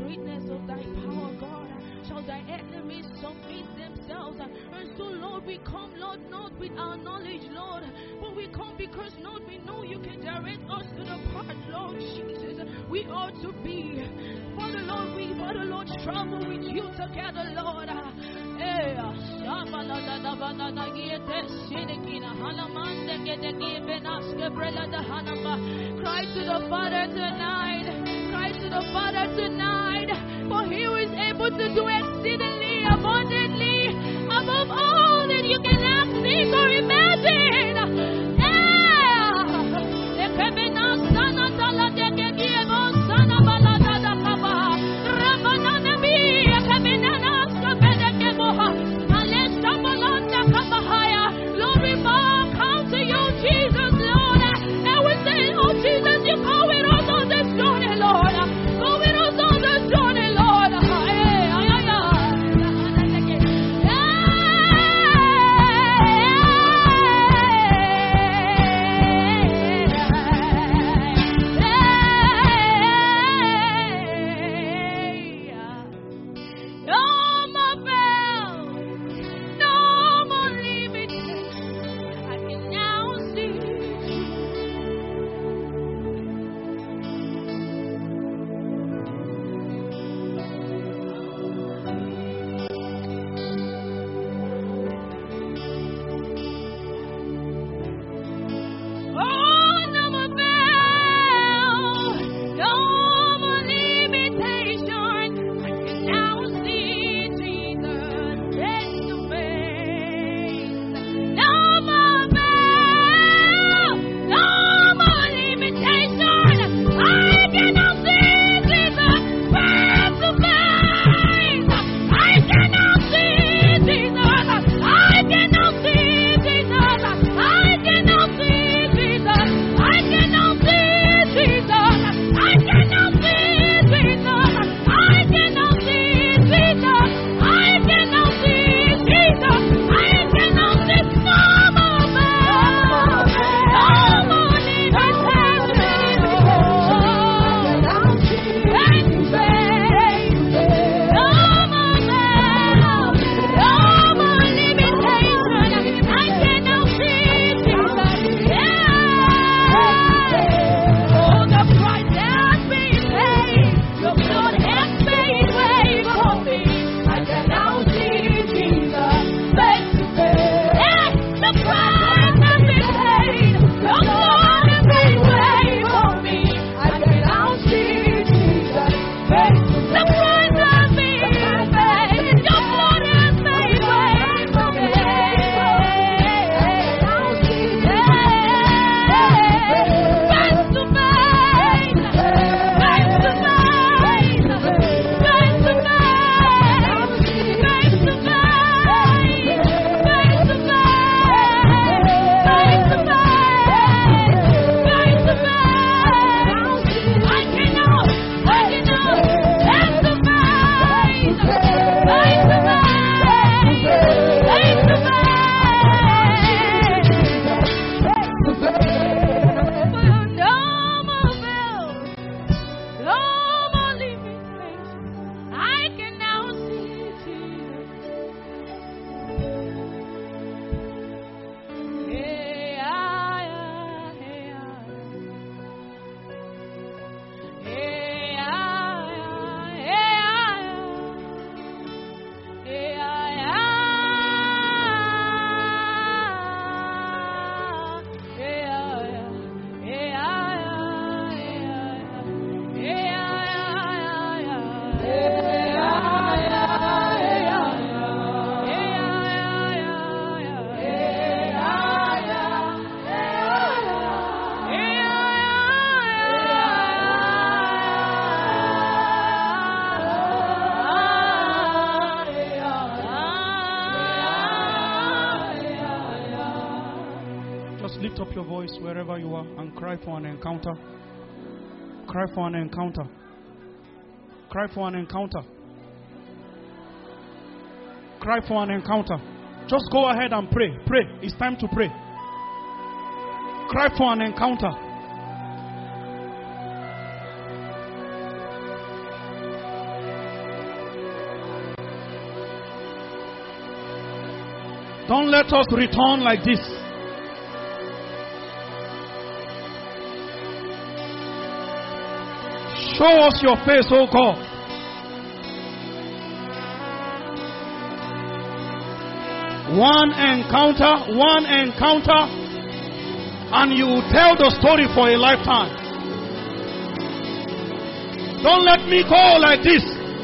greatness of thy power, God, shall thy enemies submit themselves. And so, Lord, we come, Lord, not with our knowledge, Lord, but we come because, Lord, we know you can direct us to the path, Lord Jesus, we ought to be. Father, Lord, we, Father, Lord, travel with you together, Lord. Cry to the Father tonight. Cry to the Father tonight. For He is able to do exceedingly abundantly above all that you can ask, think, or imagine. Lord, we bow down to you, Jesus, Lord, and we say, oh Jesus, you go with us on this journey, Lord. Go with us on this journey, Lord. Lift up your voice wherever you are and cry for an encounter. Cry for an encounter. Cry for an encounter. Cry for an encounter. Just go ahead and pray. Pray. It's time to pray. Cry for an encounter. Don't let us return like this. Show us your face, oh God. One encounter, and you will tell the story for a lifetime. Don't let me go like this.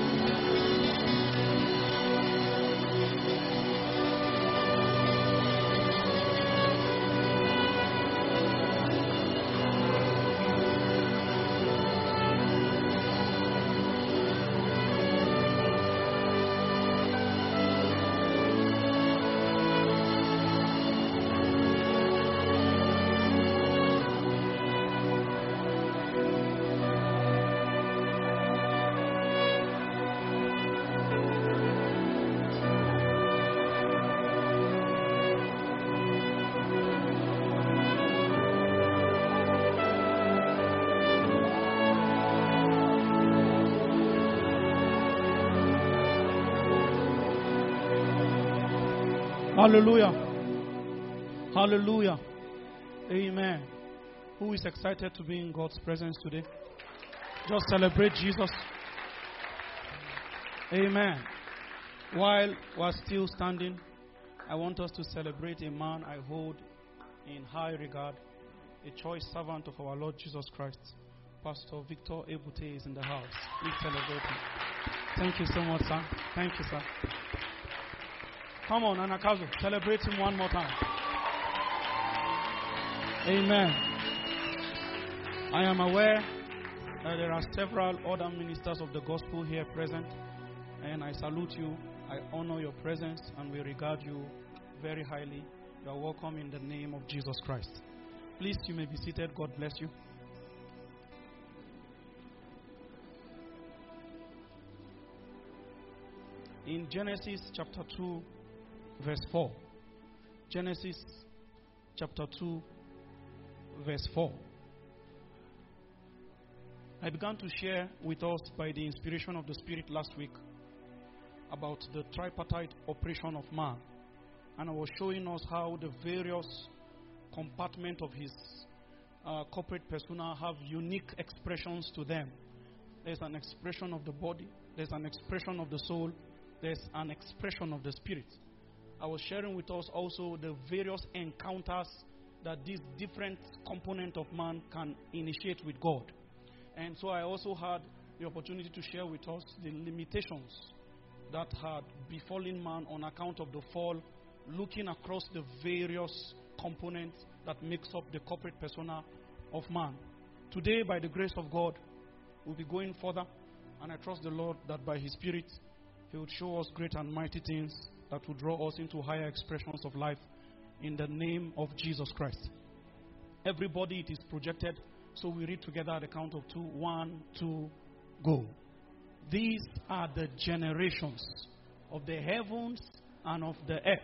Hallelujah. Hallelujah. Amen. Who is excited to be in God's presence today? Just celebrate Jesus. Amen. While we're still standing, I want us to celebrate a man I hold in high regard, a choice servant of our Lord Jesus Christ. Pastor Victor Ebute is in the house. Please celebrate him. Thank you so much, sir. Thank you, sir. Come on, Anakazo, celebrate him one more time. Amen. I am aware that there are several other ministers of the gospel here present, and I salute you. I honor your presence, and we regard you very highly. You are welcome in the name of Jesus Christ. Please, you may be seated. God bless you. In Genesis chapter 2, verse 4. Genesis chapter 2, verse 4. I began to share with us by the inspiration of the Spirit last week about the tripartite operation of man. And I was showing us how the various compartments of his corporate persona have unique expressions to them. There's an expression of the body, there's an expression of the soul, there's an expression of the spirit. I was sharing with us also the various encounters that this different component of man can initiate with God. And so I also had the opportunity to share with us the limitations that had befallen man on account of the fall, looking across the various components that makes up the corporate persona of man. Today, by the grace of God, we'll be going further, and I trust the Lord that by His Spirit, He would show us great and mighty things that will draw us into higher expressions of life in the name of Jesus Christ. Everybody, it is projected, so we read together at the count of 2. 1, 2, go. These are the generations of the heavens and of the earth.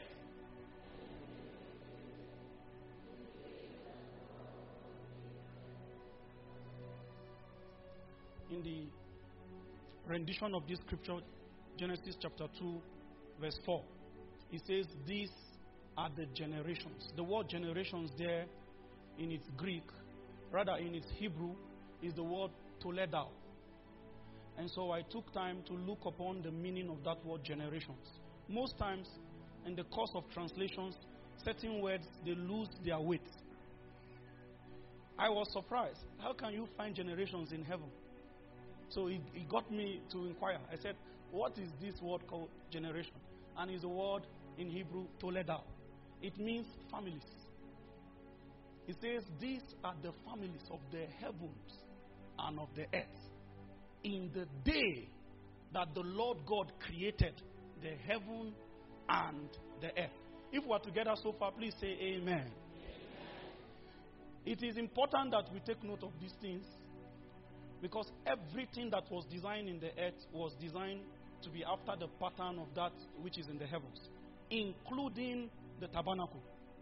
In the rendition of this scripture, Genesis chapter 2, verse 4, it says, these are the generations. The word generations there in its Greek, rather in its Hebrew, is the word toledao. And so I took time to look upon the meaning of that word generations. Most times, in the course of translations, certain words, they lose their weight. I was surprised. How can you find generations in heaven? So it got me to inquire. I said, what is this word called generation? And it's a word in Hebrew, toledao. It means families. It says, these are the families of the heavens and of the earth. In the day that the Lord God created the heaven and the earth. If we are together so far, please say amen. Amen. It is important that we take note of these things, because everything that was designed in the earth was designed to be after the pattern of that which is in the heavens, including the tabernacle.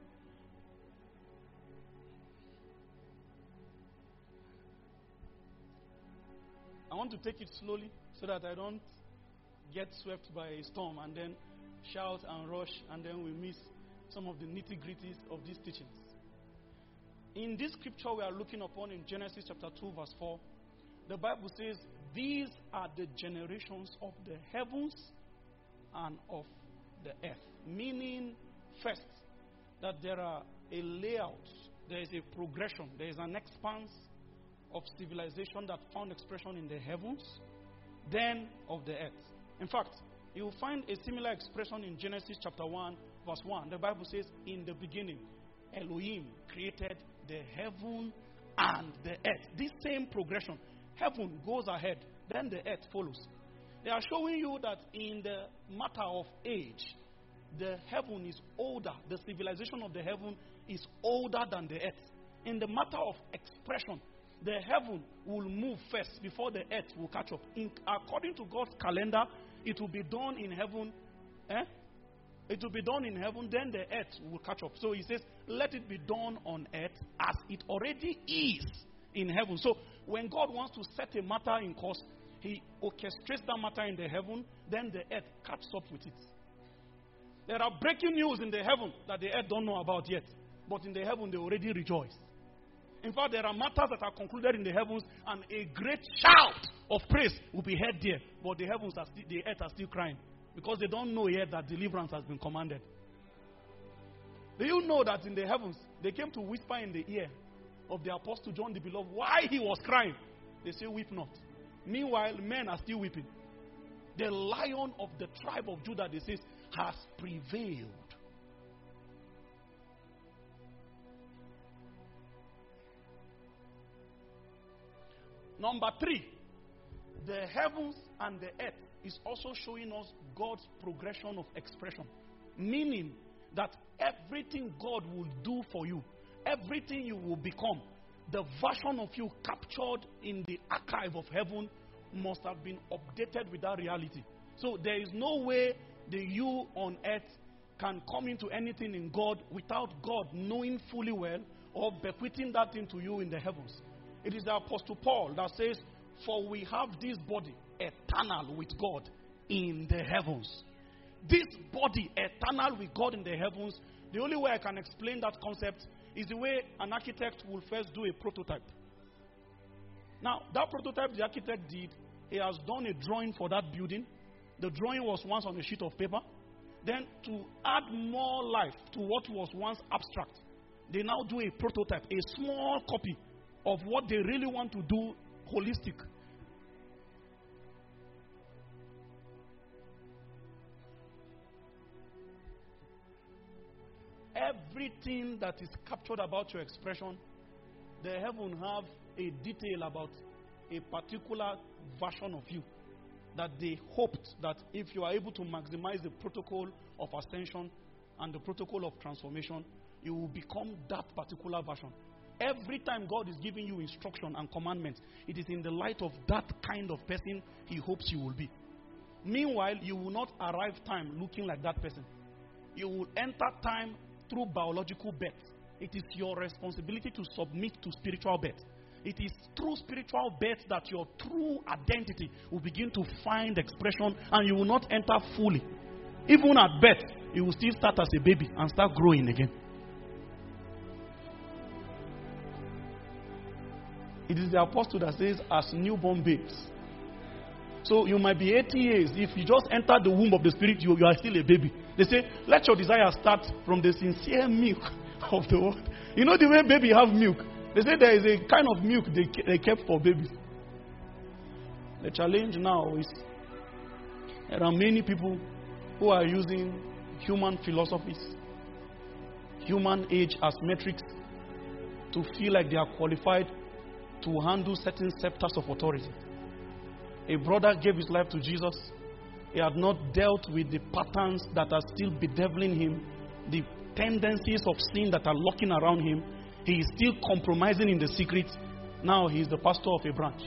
I want to take it slowly so that I don't get swept by a storm and then shout and rush and then we miss some of the nitty-gritties of these teachings. In this scripture we are looking upon in Genesis chapter 2 verse 4, the Bible says, these are the generations of the heavens and of the earth. Meaning, first, that there are a layout, there is a progression, there is an expanse of civilization that found expression in the heavens, then of the earth. In fact, you will find a similar expression in Genesis chapter 1 verse 1. The Bible says, in the beginning, Elohim created the heaven and the earth. This same progression. Heaven goes ahead, then the earth follows. They are showing you that in the matter of age, the heaven is older. The civilization of the heaven is older than the earth. In the matter of expression, the heaven will move first before the earth will catch up. According to God's calendar, it will be done in heaven. It will be done in heaven, then the earth will catch up. So he says, let it be done on earth as it already is in heaven. So when God wants to set a matter in course, he orchestrates that matter in the heaven, then the earth catches up with it. There are breaking news in the heaven that the earth don't know about yet. But in the heaven, they already rejoice. In fact, there are matters that are concluded in the heavens, and a great shout of praise will be heard there. But the heavens are the earth are still crying, because they don't know yet that deliverance has been commanded. Do you know that in the heavens, they came to whisper in the ear of the apostle John the Beloved why he was crying? They say, weep not. Meanwhile, men are still weeping. The Lion of the tribe of Judah, they say, has prevailed. Number 3, the heavens and the earth is also showing us God's progression of expression. Meaning that everything God will do for you, everything you will become, the version of you captured in the archive of heaven must have been updated with that reality. So there is no way the you on earth can come into anything in God without God knowing fully well or bequeathing that thing to you in the heavens. It is the Apostle Paul that says, for we have this body eternal with God in the heavens. This body eternal with God in the heavens, the only way I can explain that concept is the way an architect will first do a prototype. Now, that prototype the architect did, he has done a drawing for that building. The drawing was once on a sheet of paper. Then, to add more life to what was once abstract, they now do a prototype, a small copy of what they really want to do holistic. Everything that is captured about your expression, the heaven have a detail about a particular version of you that they hoped that if you are able to maximize the protocol of ascension and the protocol of transformation, you will become that particular version. Every time God is giving you instruction and commandments, it is in the light of that kind of person he hopes you will be. Meanwhile, you will not arrive time looking like that person. You will enter time through biological birth. It is your responsibility to submit to spiritual birth. It is through spiritual birth that your true identity will begin to find expression, and you will not enter fully. Even at birth, you will still start as a baby and start growing again. It is the apostle that says, as newborn babes. So you might be 80 years. If you just enter the womb of the Spirit, you are still a baby. They say, let your desire start from the sincere milk of the word. You know the way baby have milk? They say there is a kind of milk they kept for babies. The challenge now is there are many people who are using human philosophies, human age as metrics to feel like they are qualified to handle certain scepters of authority. A brother gave his life to Jesus. He had not dealt with the patterns that are still bedeviling him, the tendencies of sin that are lurking around him. He is still compromising in the secret. Now he is the pastor of a branch.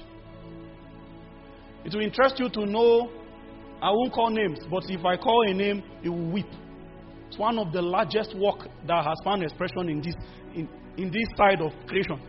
It will interest you to know, I won't call names, but if I call a name, you will weep. It's one of the largest work that has found expression in this side of creation.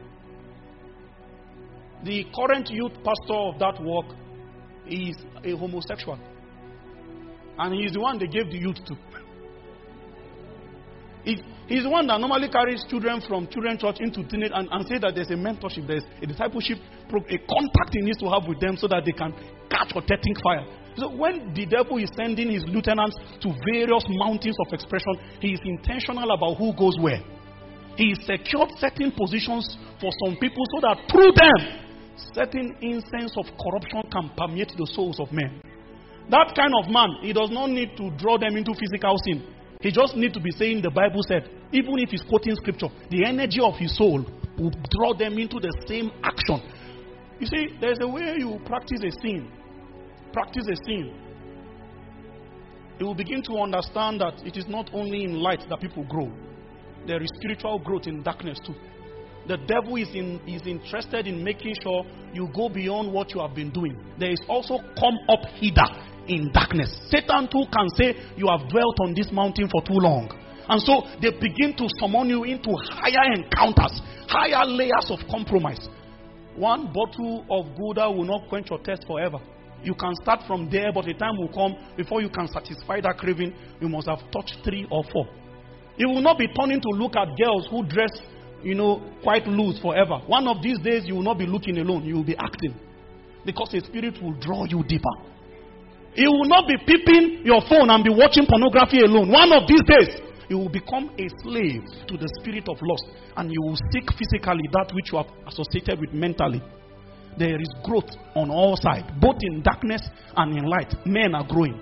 The current youth pastor of that work is a homosexual. And he is the one they gave the youth to. He's the one that normally carries children from children's church into teenage and say that there's a mentorship, there's a discipleship, a contact he needs to have with them so that they can catch or take fire. So when the devil is sending his lieutenants to various mountains of expression, he is intentional about who goes where. He secured certain positions for some people so that through them, certain incense of corruption can permeate the souls of men. That kind of man, he does not need to draw them into physical sin. He just needs to be saying the Bible said, even if he's quoting scripture, the energy of his soul will draw them into the same action. You see, there's a way you practice a sin. Practice a sin. You will begin to understand that it is not only in light that people grow. There is spiritual growth in darkness too. The devil is interested in making sure you go beyond what you have been doing. There is also come up hither in darkness. Satan too can say, you have dwelt on this mountain for too long. And so they begin to summon you into higher encounters, higher layers of compromise. One bottle of Gouda will not quench your thirst forever. You can start from there, but a time will come before you can satisfy that craving. You must have touched 3 or 4. You will not be turning to look at girls who dress, quite loose forever. One of these days, you will not be looking alone. You will be acting. Because the Spirit will draw you deeper. You will not be peeping your phone and be watching pornography alone. One of these days, you will become a slave to the spirit of lust. And you will seek physically that which you have associated with mentally. There is growth on all sides, both in darkness and in light. Men are growing.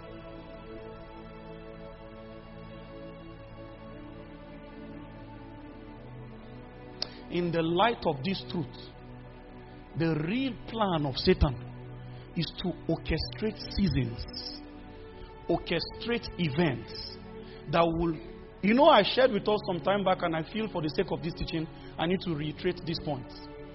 In the light of this truth, the real plan of Satan is to orchestrate seasons, orchestrate events that will... I shared with us some time back, and I feel for the sake of this teaching, I need to reiterate these points.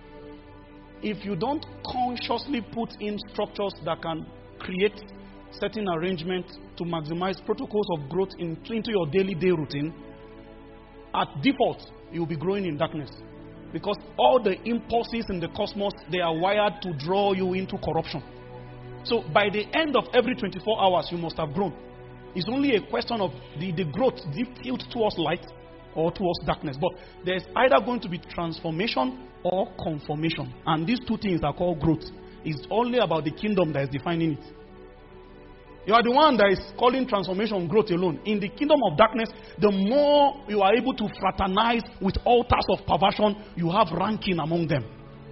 If you don't consciously put in structures that can create certain arrangements to maximize protocols of growth into your daily day routine, at default, you'll be growing in darkness. Because all the impulses in the cosmos, they are wired to draw you into corruption. So by the end of every 24 hours, you must have grown. It's only a question of the growth deep tilt towards light or towards darkness. But there's either going to be transformation or conformation. And these two things are called growth. It's only about the kingdom that is defining it. You are the one that is calling transformation growth alone. In the kingdom of darkness, the more you are able to fraternize with altars of perversion, you have ranking among them.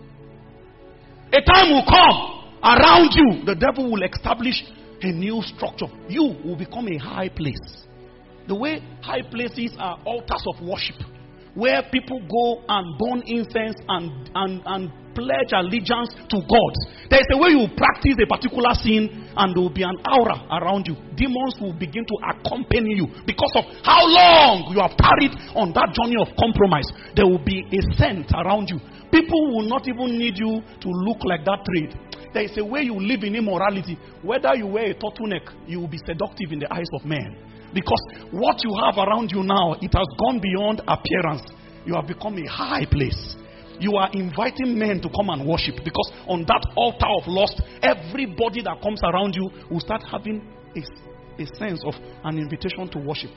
A time will come around you, the devil will establish a new structure. You will become a high place. The way high places are altars of worship, where people go and burn incense and pledge allegiance to God. There is a way you practice a particular sin and there will be an aura around you. Demons will begin to accompany you because of how long you have carried on that journey of compromise. There will be a scent around you. People will not even need you to look like that trade. There is a way you live in immorality. Whether you wear a turtleneck, you will be seductive in the eyes of men. Because what you have around you now, it has gone beyond appearance. You have become a high place. You are inviting men to come and worship. Because on that altar of lust, everybody that comes around you will start having a sense of an invitation to worship.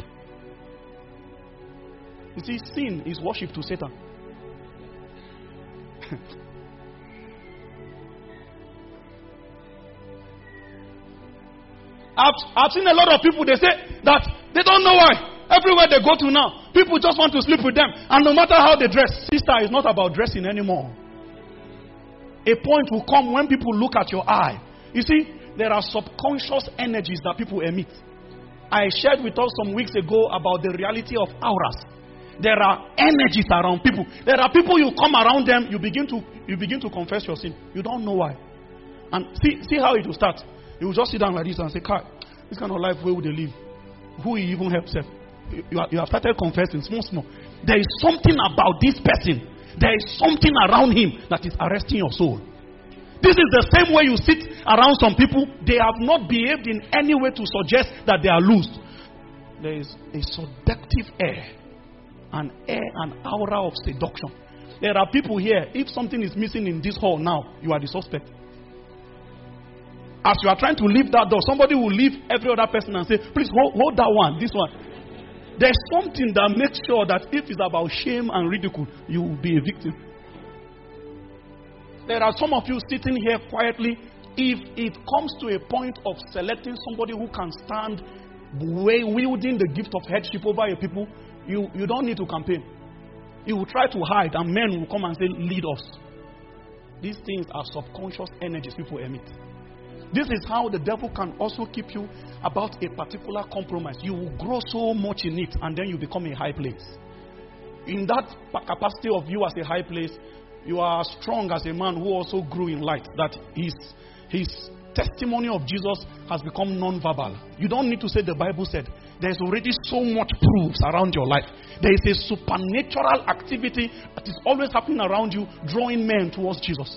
You see, sin is worship to Satan. I've seen a lot of people, they say that they don't know why. Everywhere they go to now, people just want to sleep with them. And no matter how they dress, sister, it's not about dressing anymore. A point will come when people look at your eye. You see, there are subconscious energies that people emit. I shared with us some weeks ago about the reality of auras. There are energies around people. There are people, you come around them, you begin to confess your sin. You don't know why. And see how it will start. You will just sit down like this and say, "Kai, this kind of life, where would they live? Who will even help self?" You have started confessing small. There is something about this person. There is something around him that is arresting your soul. This is the same way you sit around some people. They have not behaved in any way to suggest that they are loose. There is a seductive air. An aura of seduction. There are people here, if something is missing in this hall now, you are the suspect. As you are trying to leave that door, somebody will leave every other person and say, "Please hold that one, this one." There's something that makes sure that if it's about shame and ridicule, you will be a victim. There are some of you sitting here quietly. If it comes to a point of selecting somebody who can stand wielding the gift of headship over your people, you don't need to campaign. You will try to hide, and men will come and say, lead us. These things are subconscious energies people emit. This is how the devil can also keep you about a particular compromise. You will grow so much in it, and then you become a high place. In that capacity of you as a high place, you are strong as a man who also grew in light, that his testimony of Jesus has become non-verbal. You don't need to say the Bible said. There's already so much proofs around your life. There is a supernatural activity that is always happening around you, drawing men towards Jesus.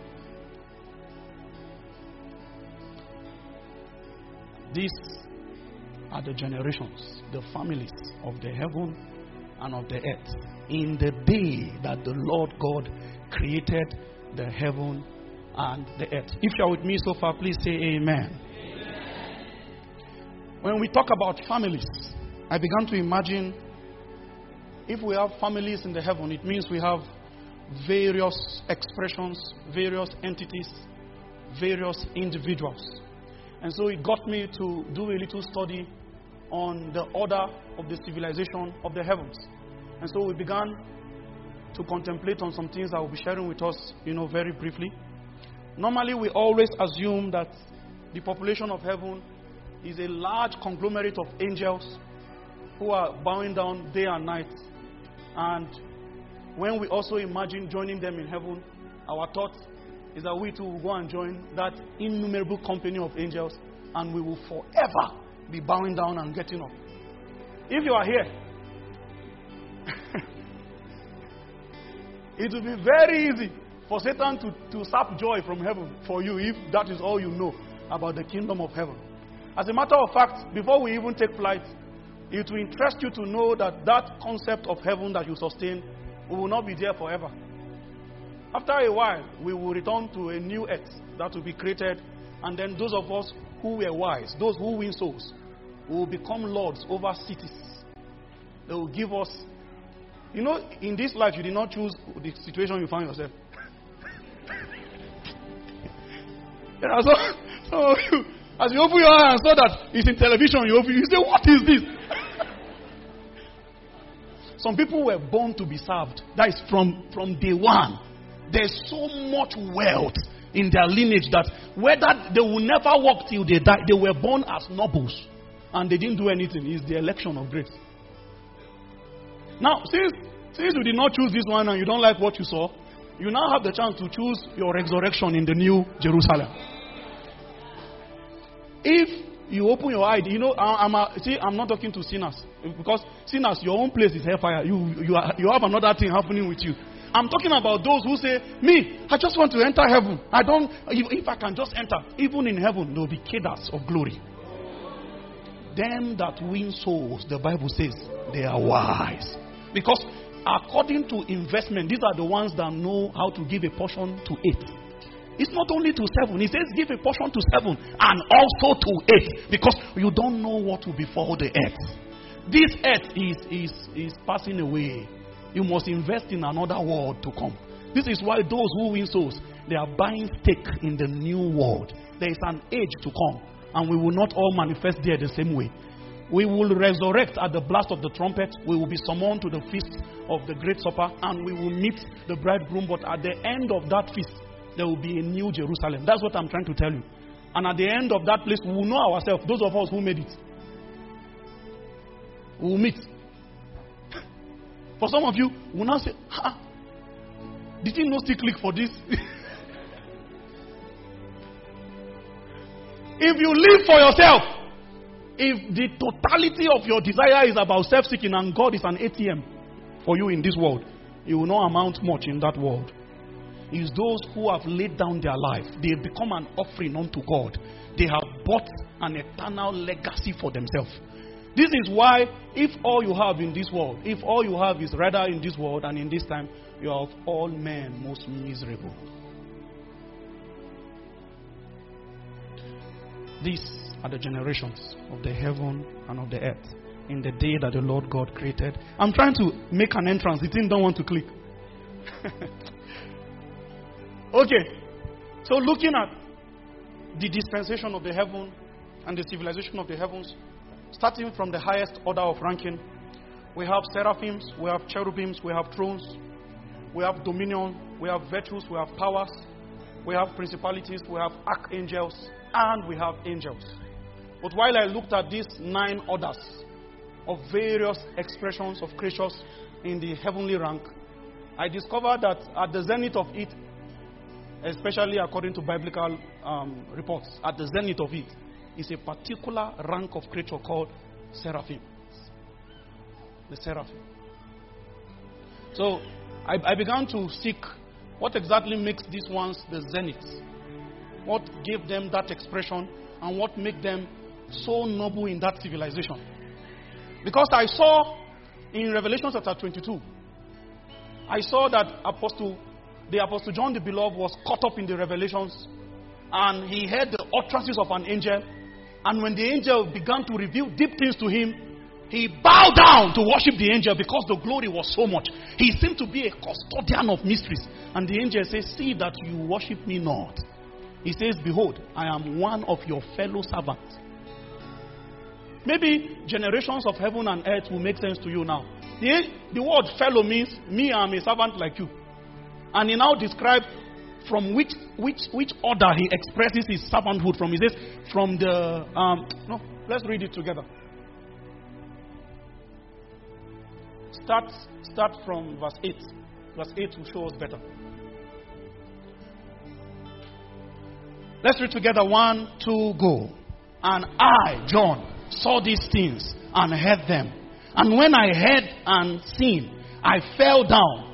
These are the generations, the families of the heaven and of the earth, in the day that the Lord God created the heaven and the earth. If you are with me so far, please say amen. Amen. When we talk about families, I began to imagine if we have families in the heaven, it means we have various expressions, various entities, various individuals. And so it got me to do a little study on the order of the civilization of the heavens. And so we began to contemplate on some things I will be sharing with us, very briefly. Normally, we always assume that the population of heaven is a large conglomerate of angels who are bowing down day and night. And when we also imagine joining them in heaven, our thought is that we too will go and join that innumerable company of angels, and we will forever be bowing down and getting up. If you are here, it will be very easy for Satan to sap joy from heaven for you if that is all you know about the kingdom of heaven. As a matter of fact, before we even take flight, it will interest you to know that that concept of heaven that you sustain will not be there forever. After a while, we will return to a new earth that will be created, and then those of us who were wise, those who win souls, will become lords over cities. They will give us, in this life you did not choose the situation you find yourself. So as you open your eye and saw that it's in television, you say, what is this? Some people were born to be served. That is from day one. There's so much wealth in their lineage that whether they will never work till they die, they were born as nobles and they didn't do anything. It's the election of grace. Now, since you did not choose this one and you don't like what you saw, you now have the chance to choose your resurrection in the new Jerusalem. If you open your eye, I'm not talking to sinners, because sinners, your own place is hellfire. You have another thing happening with you. I'm talking about those who say, me, I just want to enter heaven. If I can just enter, even in heaven, there will be cadres of glory. Them that win souls, the Bible says, they are wise. Because according to investment, these are the ones that know how to give a portion to 8. It's not only to 7. He says give a portion to 7 and also to 8. Because you don't know what will befall the earth. This earth is passing away. You must invest in another world to come. This is why those who win souls, they are buying stake in the new world. There is an age to come, and we will not all manifest there the same way. We will resurrect at the blast of the trumpet. We will be summoned to the feast of the great supper, and we will meet the bridegroom. But at the end of that feast, there will be a new Jerusalem. That's what I'm trying to tell you. And at the end of that place, we will know ourselves, those of us who made it. We will meet. For some of you, we will now say, did you not still click for this? If you live for yourself, if the totality of your desire is about self-seeking and God is an ATM for you in this world, you will not amount much in that world. It's those who have laid down their life. They become an offering unto God. They have bought an eternal legacy for themselves. This is why, if all you have in this world, if all you have is rather in this world and in this time, you are of all men most miserable. These are the generations of the heaven and of the earth. in the day that the Lord God created. I'm trying to make an entrance. The thing don't want to click. Okay. So looking at the dispensation of the heaven and the civilization of the heavens, starting from the highest order of ranking, we have seraphims, we have cherubims, we have thrones, we have dominion, we have virtues, we have powers, we have principalities, we have archangels, and we have angels. But while I looked at these 9 orders of various expressions of creatures in the heavenly rank, I discovered that at the zenith of it, especially according to biblical reports, at the zenith of it is a particular rank of creature called seraphim. The seraphim. So I began to seek what exactly makes these ones the zenith. What gave them that expression and what made them so noble in that civilization. Because I saw in Revelation chapter 22, I saw that the Apostle John the Beloved was caught up in the revelations, and he heard the utterances of an angel, and when the angel began to reveal deep things to him, he bowed down to worship the angel because the glory was so much. He seemed to be a custodian of mysteries. And the angel says, see that you worship me not. He says, behold, I am one of your fellow servants. Maybe generations of heaven and earth will make sense to you now. The word fellow means, me, I am a servant like you. And he now describes from which order he expresses his servanthood from. He says, from the, let's read it together. Start from verse 8. Verse 8 will show us better. Let's read together. 1, 2, go. And I, John, saw these things and heard them. And when I heard and seen, I fell down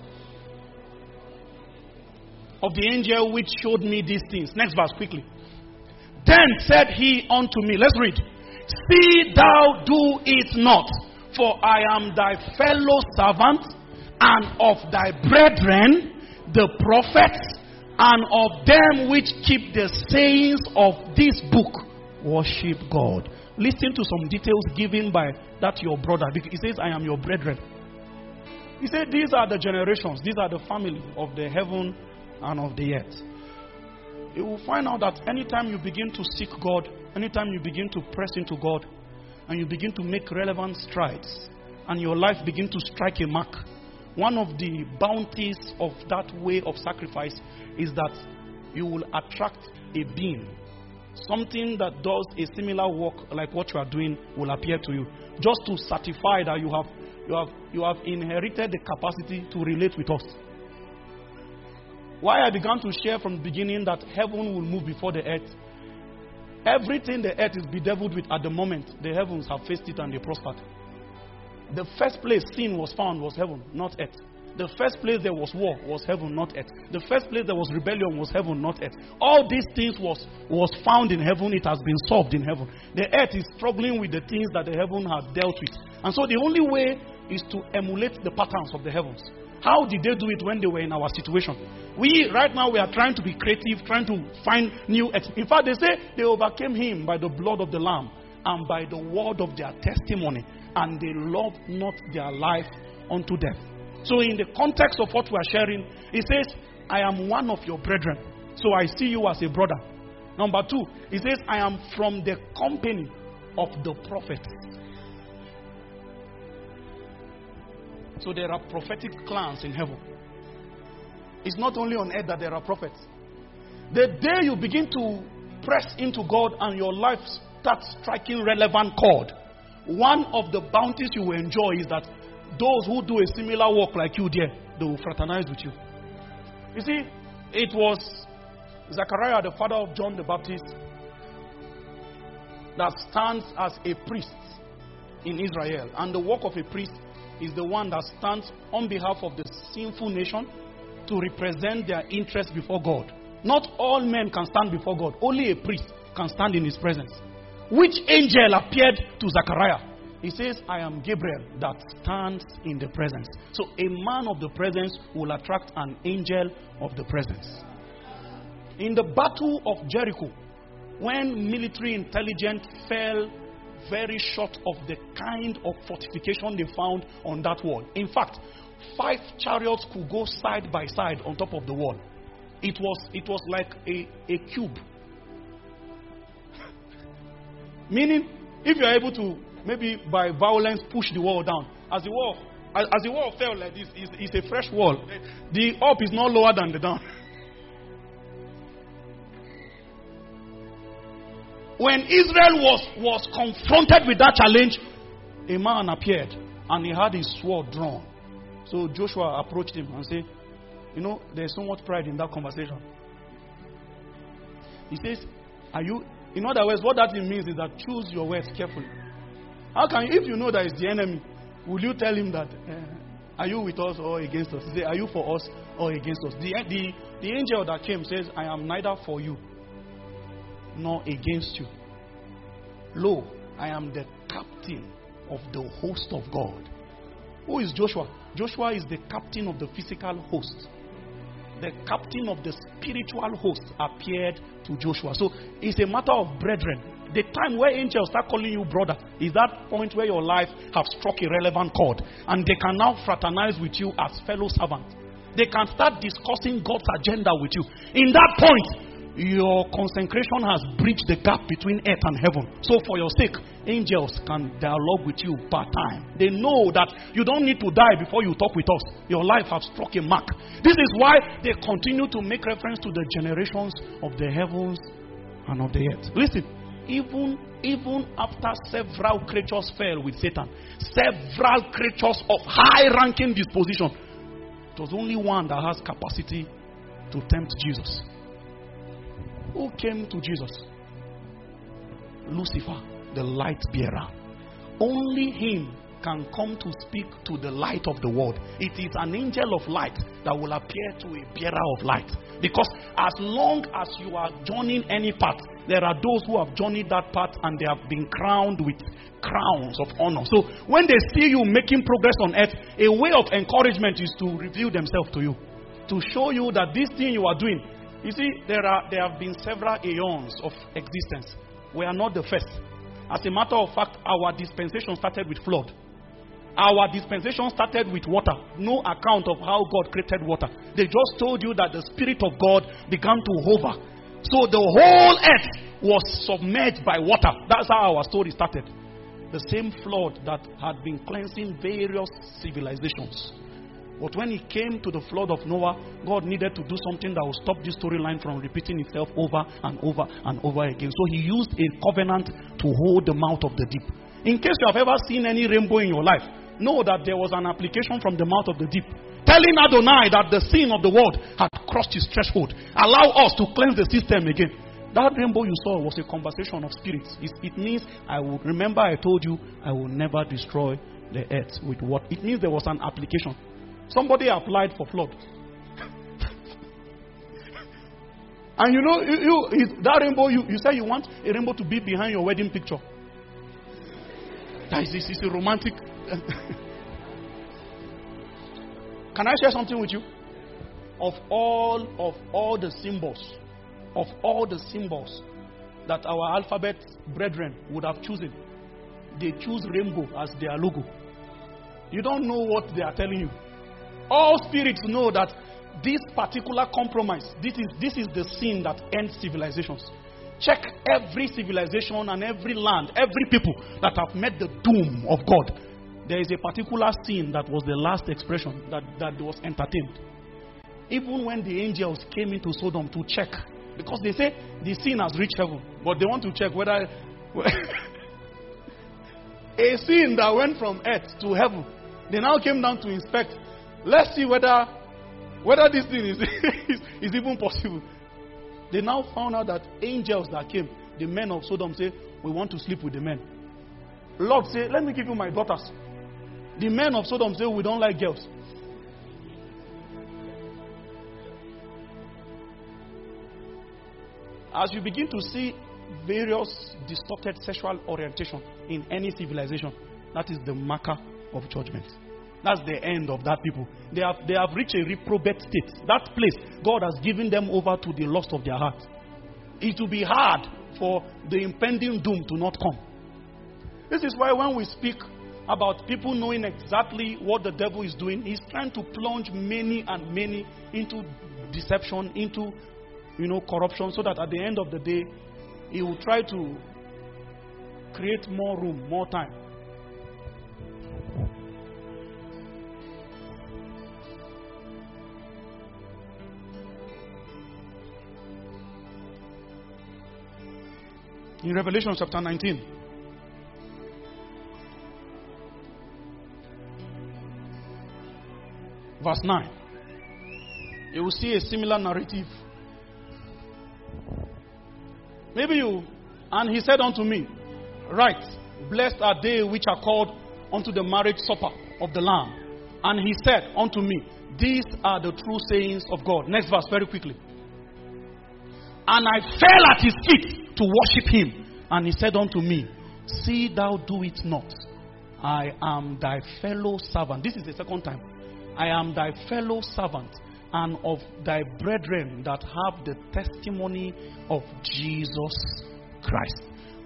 of the angel which showed me these things. Next verse, quickly. Then said he unto me, let's read. See thou do it not, for I am thy fellow servant, and of thy brethren, the prophets, and of them which keep the sayings of this book. Worship God. Listen to some details given by that your brother. He says, I am your brethren. He said, these are the generations, these are the family of the heaven and of the earth. You will find out that anytime you begin to seek God, anytime you begin to press into God, and you begin to make relevant strides, and your life begin to strike a mark, one of the bounties of that way of sacrifice is that you will attract a being. Something that does a similar work like what you are doing will appear to you, just to certify that you have inherited the capacity to relate with us. Why I began to share from the beginning that heaven will move before the earth. Everything the earth is bedeviled with at the moment, the heavens have faced it and they prospered. The first place sin was found was heaven, not earth. The first place there was war was heaven, not earth. The first place there was rebellion was heaven, not earth. All these things was found in heaven. It has been solved in heaven. The earth is struggling with the things that the heaven had dealt with. And so the only way is to emulate the patterns of the heavens. How did they do it when they were in our situation? Right now we are trying to be creative, trying to find new... In fact, they say they overcame him by the blood of the Lamb and by the word of their testimony, and they loved not their life unto death. So in the context of what we are sharing, it says, I am one of your brethren. So I see you as a brother. Number 2, it says, I am from the company of the prophets. So there are prophetic clans in heaven. It's not only on earth that there are prophets. The day you begin to press into God and your life starts striking relevant chord, one of the bounties you will enjoy is that those who do a similar work like you there, they will fraternize with you. You see, it was Zechariah, the father of John the Baptist, that stands as a priest in Israel. And the work of a priest is the one that stands on behalf of the sinful nation to represent their interests before God. Not all men can stand before God. Only a priest can stand in his presence. Which angel appeared to Zechariah? He says, I am Gabriel that stands in the presence. So a man of the presence will attract an angel of the presence. In the battle of Jericho, when military intelligence fell very short of the kind of fortification they found on that wall. In fact, 5 chariots could go side by side on top of the wall. It was like a cube. Meaning, if you are able to, maybe by violence, push the wall down, as the wall fell like this, it's a fresh wall. The up is not lower than the down. When Israel was confronted with that challenge, a man appeared and he had his sword drawn. So Joshua approached him and said, you know, there's so much pride in that conversation. He says, in other words, what that means is that choose your words carefully. How can you, if you know that it's the enemy, will you tell him that, are you with us or against us? He says, are you for us or against us? The angel that came says, I am neither for you nor against you. Lo, I am the captain of the host of God. Who is Joshua? Joshua is the captain of the physical host. The captain of the spiritual host appeared to Joshua. So it's a matter of brethren. The time where angels start calling you brother is that point where your life have struck a relevant chord, and they can now fraternize with you as fellow servants. They can start discussing God's agenda with you. In that point, your consecration has bridged the gap between earth and heaven. So for your sake, angels can dialogue with you per time. They know that you don't need to die before you talk with us. Your life has struck a mark. This is why they continue to make reference to the generations of the heavens and of the earth. Listen, even after several creatures fell with Satan, several creatures of high-ranking disposition, it was only one that has capacity to tempt Jesus. Who came to Jesus? Lucifer, the light bearer. Only him can come to speak to the light of the world. It is an angel of light that will appear to a bearer of light. Because as long as you are joining any path, there are those who have journeyed that path and they have been crowned with crowns of honor. So when they see you making progress on earth, a way of encouragement is to reveal themselves to you, to show you that this thing you are doing. You see, there have been several aeons of existence. We are not the first. As a matter of fact, our dispensation started with flood. Our dispensation started with water. No account of how God created water. They just told you that the Spirit of God began to hover. So the whole earth was submerged by water. That's how our story started. The same flood that had been cleansing various civilizations. But when it came to the flood of Noah, God needed to do something that would stop this storyline from repeating itself over and over and over again. So he used a covenant to hold the mouth of the deep. In case you have ever seen any rainbow in your life, know that there was an application from the mouth of the deep, telling Adonai that the sin of the world had crossed his threshold. Allow us to cleanse the system again. That rainbow you saw was a conversation of spirits. It means, I told you, I will never destroy the earth with what? It means there was an application. Somebody applied for flood. And you know, that rainbow, you say you want a rainbow to be behind your wedding picture. That is a romantic. Can I share something with you? Of all the symbols that our alphabet brethren would have chosen, they choose rainbow as their logo. You don't know what they are telling you. All spirits know that this particular compromise, this is the sin that ends civilizations. Check every civilization and every land, every people that have met the doom of God. There is a particular sin that was the last expression that was entertained. Even when the angels came into Sodom to check, because they say the sin has reached heaven, but they want to check whether a sin that went from earth to heaven, they now came down to inspect. Let's see whether this thing is even possible. They now found out that angels that came, the men of Sodom say, we want to sleep with the men. Lord say, let me give you my daughters. The men of Sodom say, we don't like girls. As you begin to see various distorted sexual orientation in any civilization, that is the marker of judgment. That's the end of that people. They have reached a reprobate state. That place, God has given them over to the lust of their heart. It will be hard for the impending doom to not come. This is why when we speak about people knowing exactly what the devil is doing, he's trying to plunge many and many into deception, into corruption, so that at the end of the day, he will try to create more room, more time. In Revelation chapter 19, verse 9, you will see a similar narrative. And he said unto me, right, blessed are they which are called unto the marriage supper of the Lamb. And he said unto me, these are the true sayings of God. Next verse, very quickly. And I fell at his feet to worship him. And he said unto me, see thou do it not. I am thy fellow servant. This is the second time. I am thy fellow servant and of thy brethren that have the testimony of Jesus Christ.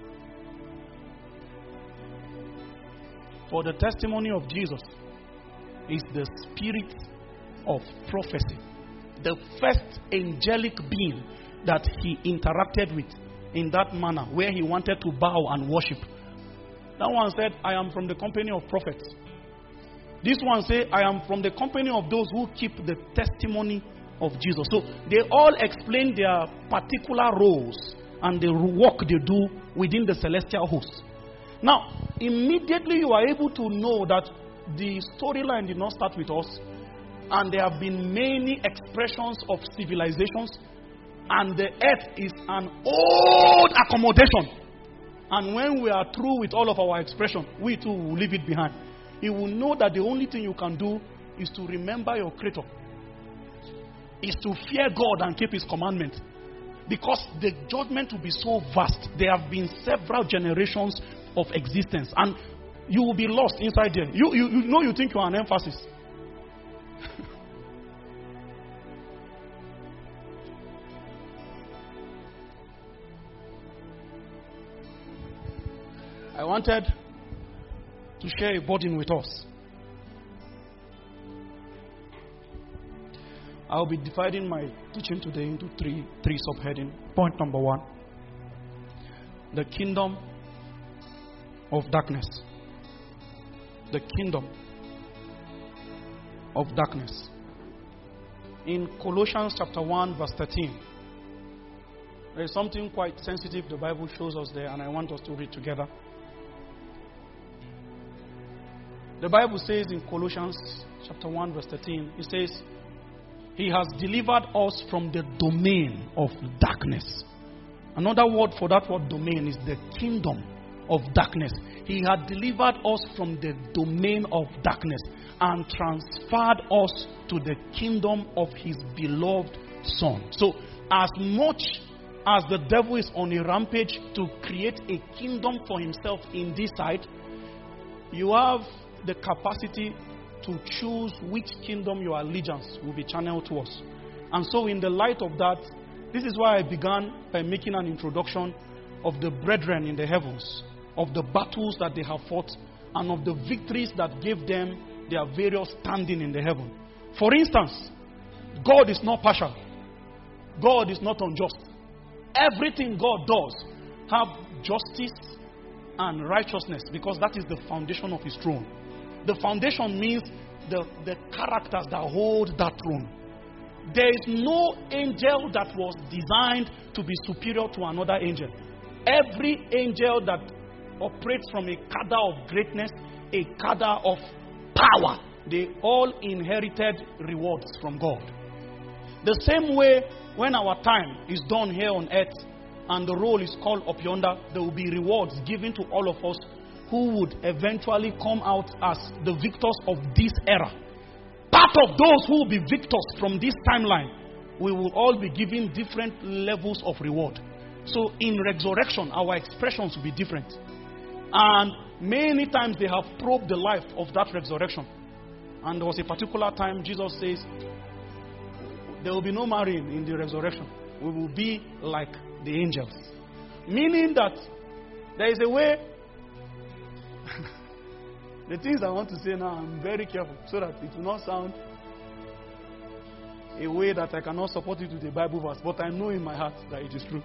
For the testimony of Jesus is the spirit of prophecy. The first angelic being that he interacted with in that manner, where he wanted to bow and worship. That one said, I am from the company of prophets. This one said, I am from the company of those who keep the testimony of Jesus. So they all explain their particular roles and the work they do within the celestial host. Now, immediately you are able to know that the storyline did not start with us, and there have been many expressions of civilizations, and the earth is an old accommodation. And when we are through with all of our expression, we too will leave it behind. You will know that the only thing you can do is to remember your Creator, is to fear God and keep His commandment. Because the judgment will be so vast. There have been several generations of existence, and you will be lost inside there. You think you are an emphasis. I wanted to share a burden with us. I'll be dividing my teaching today into three subheadings. Point number 1, the kingdom of darkness. The kingdom of darkness. In Colossians chapter 1 verse 13, there is something quite sensitive the Bible shows us there, and I want us to read together. The Bible says in Colossians chapter 1 verse 13, it says, He has delivered us from the domain of darkness. Another word for that word domain is the kingdom of darkness. He had delivered us from the domain of darkness and transferred us to the kingdom of His beloved Son. So, as much as the devil is on a rampage to create a kingdom for himself in this side, you have the capacity to choose which kingdom your allegiance will be channeled towards. And so in the light of that, this is why I began by making an introduction of the brethren in the heavens, of the battles that they have fought, and of the victories that gave them their various standing in the heaven. For instance, God is not partial. God is not unjust. Everything God does have justice and righteousness, because that is the foundation of His throne. The foundation means the characters that hold that throne. There is no angel that was designed to be superior to another angel. Every angel that operates from a cadre of greatness, a cadre of power, they all inherited rewards from God. The same way, when our time is done here on earth and the roll is called up yonder, there will be rewards given to all of us who would eventually come out as the victors of this era. Part of those who will be victors from this timeline, we will all be given different levels of reward. So in resurrection, our expressions will be different. And many times they have probed the life of that resurrection. And there was a particular time Jesus says, there will be no marrying in the resurrection. We will be like the angels. Meaning that there is a way The things I want to say now, I'm very careful so that it will not sound a way that I cannot support it with a Bible verse. But I know in my heart that it is true.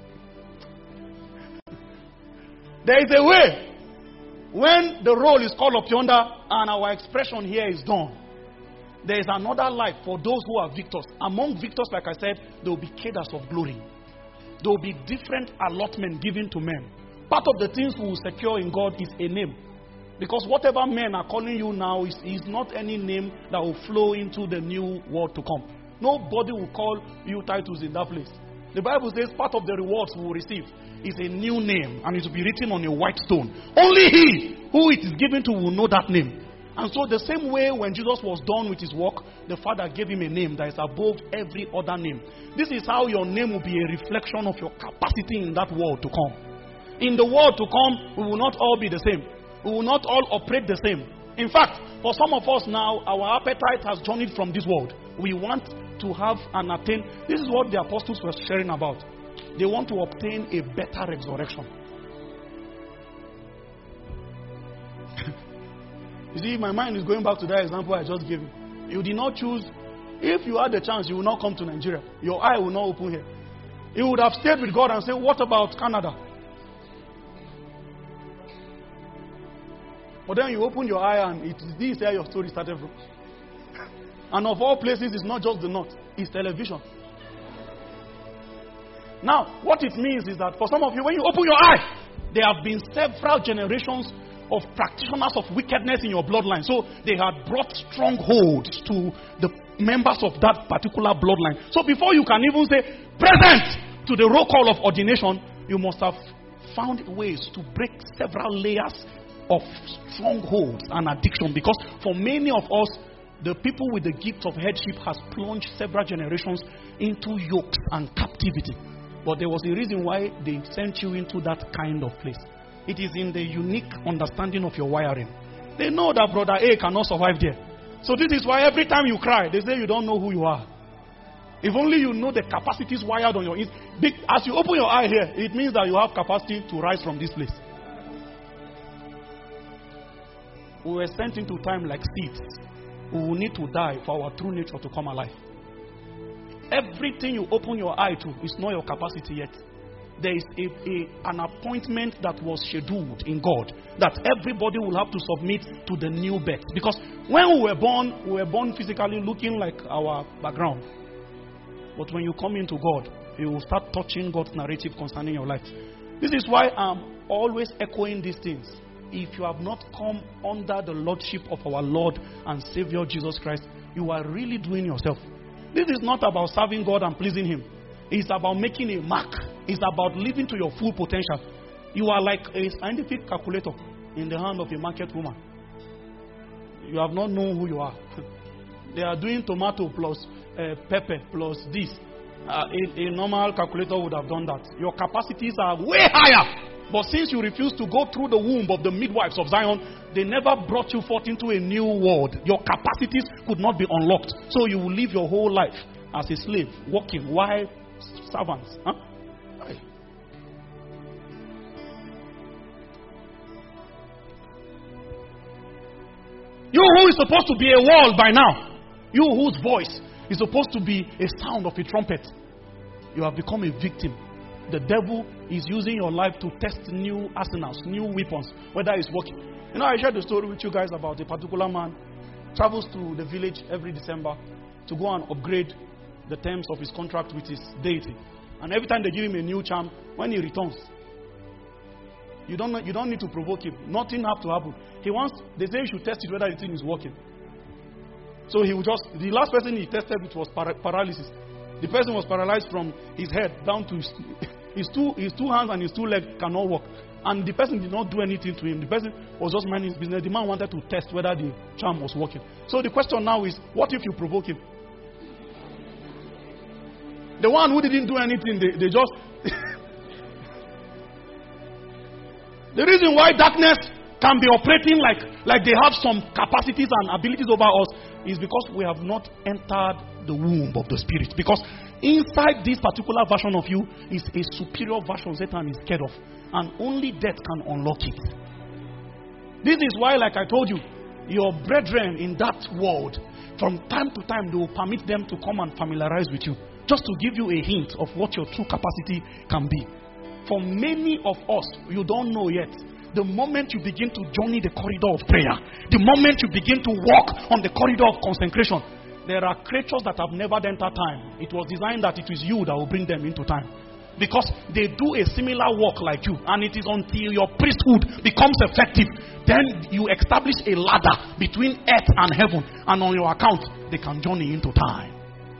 There is a way when the roll is called up yonder and our expression here is done. There is another life for those who are victors. Among victors, like I said, there will be cadres of glory. There will be different allotment given to men. Part of the things we will secure in God is a name. Because whatever men are calling you now is not any name that will flow into the new world to come. Nobody will call you titles in that place. The Bible says part of the rewards we will receive is a new name, and it will be written on a white stone. Only he who it is given to will know that name. And so the same way when Jesus was done with his work, the Father gave him a name that is above every other name. This is how your name will be a reflection of your capacity in that world to come. In the world to come, we will not all be the same. We will not all operate the same. In fact, for some of us now, our appetite has journeyed from this world. We want to have and attain. This is what the apostles were sharing about. They want to obtain a better resurrection. You see, my mind is going back to that example I just gave you. You did not choose. If you had the chance, you will not come to Nigeria. Your eye will not open here. You would have stayed with God and said, what about Canada? But then you open your eye and it is this where your story started from. And of all places, it's not just the north, it's television. Now, what it means is that for some of you, when you open your eye, there have been several generations of practitioners of wickedness in your bloodline. So they had brought strongholds to the members of that particular bloodline. So before you can even say present to the roll call of ordination, you must have found ways to break several layers of strongholds and addiction. Because for many of us, the people with the gift of headship has plunged several generations into yokes and captivity. But there was a reason why they sent you into that kind of place. It is in the unique understanding of your wiring. They know that brother A cannot survive there. So this is why every time you cry, they say you don't know who you are. If only you know the capacities wired on your inside. As you open your eye here, it means that you have capacity to rise from this place. We were sent into time like seeds. We will need to die for our true nature to come alive. Everything you open your eye to is not your capacity yet. There is an appointment that was scheduled in God that everybody will have to submit to the new birth. Because when we were born physically looking like our background. But when you come into God, you will start touching God's narrative concerning your life. This is why I'm always echoing these things. If you have not come under the lordship of our Lord and Savior Jesus Christ, you are really doing yourself. This is not about serving God and pleasing Him. It's about making a mark. It's about living to your full potential. You are like a scientific calculator in the hand of a market woman. You have not known who you are. They are doing tomato plus pepper plus this. A normal calculator would have done that. Your capacities are way higher. But since you refuse to go through the womb of the midwives of Zion, they never brought you forth into a new world. Your capacities could not be unlocked. So you will live your whole life as a slave, working while servants. Huh? You who is supposed to be a wall by now, you whose voice is supposed to be a sound of a trumpet, you have become a victim. The devil is using your life to test new arsenals, new weapons, whether it's working. You know, I shared the story with you guys about a particular man travels to the village every December to go and upgrade the terms of his contract with his deity. And every time they give him a new charm, when he returns, you don't need to provoke him. Nothing has to happen. They say you should test it whether the thing is working. So he will the last person he tested it was paralysis. The person was paralyzed from his head down to his two hands and his two legs cannot walk. And the person did not do anything to him. The person was just minding his business. The man wanted to test whether the charm was working. So the question now is, what if you provoke him? The one who didn't do anything, they just... The reason why darkness can be operating like they have some capacities and abilities over us is because we have not entered the womb of the Spirit. Because inside this particular version of you is a superior version Satan is scared of. And only death can unlock it. This is why, like I told you, your brethren in that world, from time to time, they will permit them to come and familiarize with you, just to give you a hint of what your true capacity can be. For many of us, you don't know yet. The moment you begin to journey the corridor of prayer, the moment you begin to walk on the corridor of consecration, there are creatures that have never entered time. It was designed that it is you that will bring them into time. Because they do a similar work like you, and it is until your priesthood becomes effective, then you establish a ladder between earth and heaven, and on your account, they can journey into time.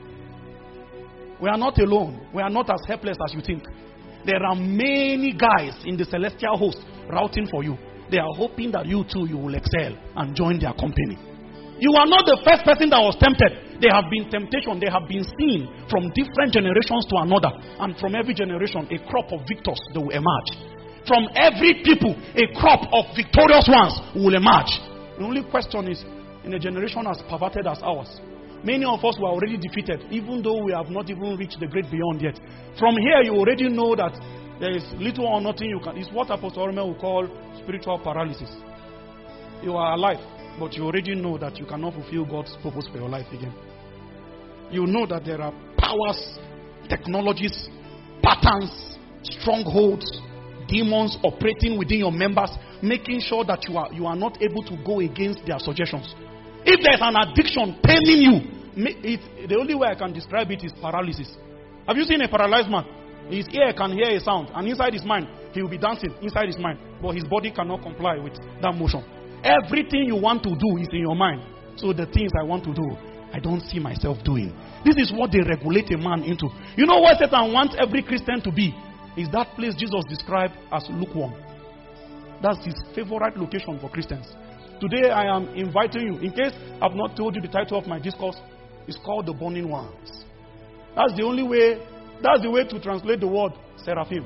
We are not alone. We are not as helpless as you think. There are many guys in the celestial host routing for you. They are hoping that you too, you will excel and join their company. You are not the first person that was tempted. There have been temptation. They have been seen from different generations to another. And from every generation, a crop of victors that will emerge. From every people, a crop of victorious ones will emerge. The only question is, in a generation as perverted as ours, many of us were already defeated, even though we have not even reached the great beyond yet. From here, you already know that there is little or nothing you can. It's what Apostle Orme will call spiritual paralysis. You are alive, but you already know that you cannot fulfill God's purpose for your life again. You know that there are powers, technologies, patterns, strongholds, demons operating within your members, making sure that you are not able to go against their suggestions. If there's an addiction paining you, the only way I can describe it is paralysis. Have you seen a paralyzed man? His ear can hear a sound, and inside his mind, he will be dancing inside his mind, but his body cannot comply with that motion. Everything you want to do is in your mind. So the things I want to do, I don't see myself doing. This is what they regulate a man into. You know what Satan wants every Christian to be? Is that place Jesus described as lukewarm. That's his favorite location for Christians. Today I am inviting you, in case I've not told you the title of my discourse, it's called The Burning Ones. That's the only way, that's the way to translate the word seraphim.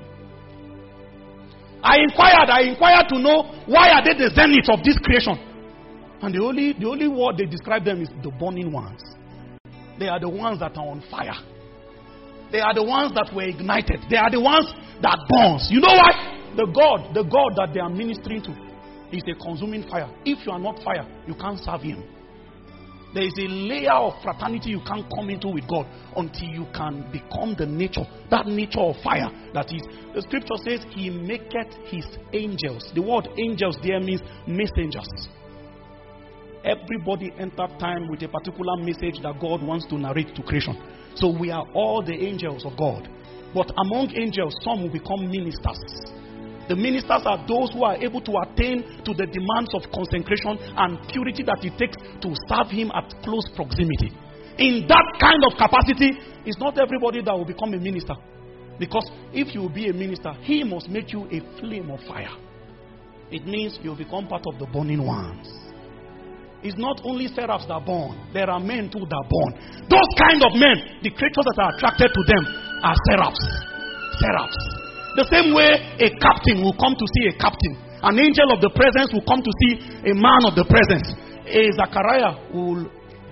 I inquired to know why are they the zenith of this creation. And the only word they describe them is the burning ones. They are the ones that are on fire. They are the ones that were ignited. They are the ones that burns. You know why? The God that they are ministering to is a consuming fire. If you are not fire, you can't serve him. There is a layer of fraternity you can't come into with God until you can become the nature, that nature of fire. That is, the scripture says, he maketh his angels. The word angels there means messengers. Everybody entered time with a particular message that God wants to narrate to creation. So we are all the angels of God. But among angels, some will become ministers. The ministers are those who are able to attain to the demands of consecration and purity that it takes to serve him at close proximity. In that kind of capacity, it's not everybody that will become a minister. Because if you will be a minister, he must make you a flame of fire. It means you'll become part of the burning ones. It's not only seraphs that burn. There are men too that burn. Those kind of men, the creatures that are attracted to them are seraphs. Seraphs. The same way a captain will come to see a captain. An angel of the presence will come to see a man of the presence. A Zachariah will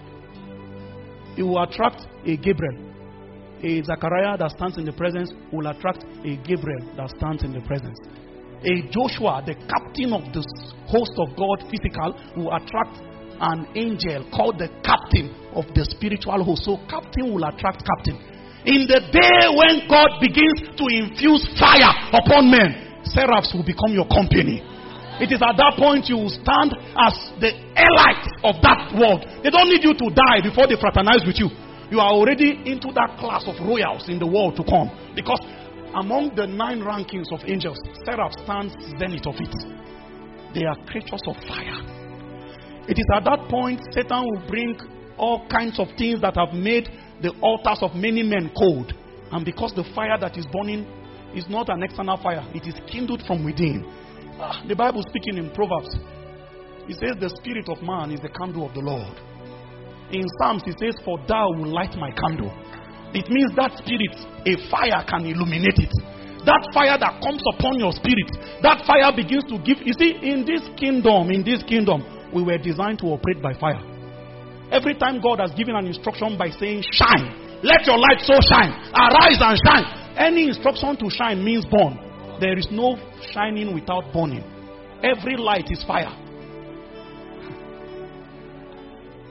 attract a Gabriel. A Zachariah that stands in the presence will attract a Gabriel that stands in the presence. A Joshua, the captain of the host of God physical, will attract an angel called the captain of the spiritual host. So captain will attract captain. In the day when God begins to infuse fire upon men, seraphs will become your company. It is at that point you will stand as the elite of that world. They don't need you to die before they fraternize with you. You are already into that class of royals in the world to come. Because among the 9 rankings of angels, seraphs stands zenith of it. They are creatures of fire. It is at that point Satan will bring all kinds of things that have made the altars of many men cold. And because the fire that is burning is not an external fire, it is kindled from within. The Bible speaking in Proverbs, it says the spirit of man is the candle of the Lord. In Psalms it says, for thou will light my candle. It means that spirit, a fire can illuminate it. That fire that comes upon your spirit, that fire begins to give. You see, in this kingdom, we were designed to operate by fire. Every time God has given an instruction by saying, shine, let your light so shine, arise and shine. Any instruction to shine means burn. There is no shining without burning. Every light is fire.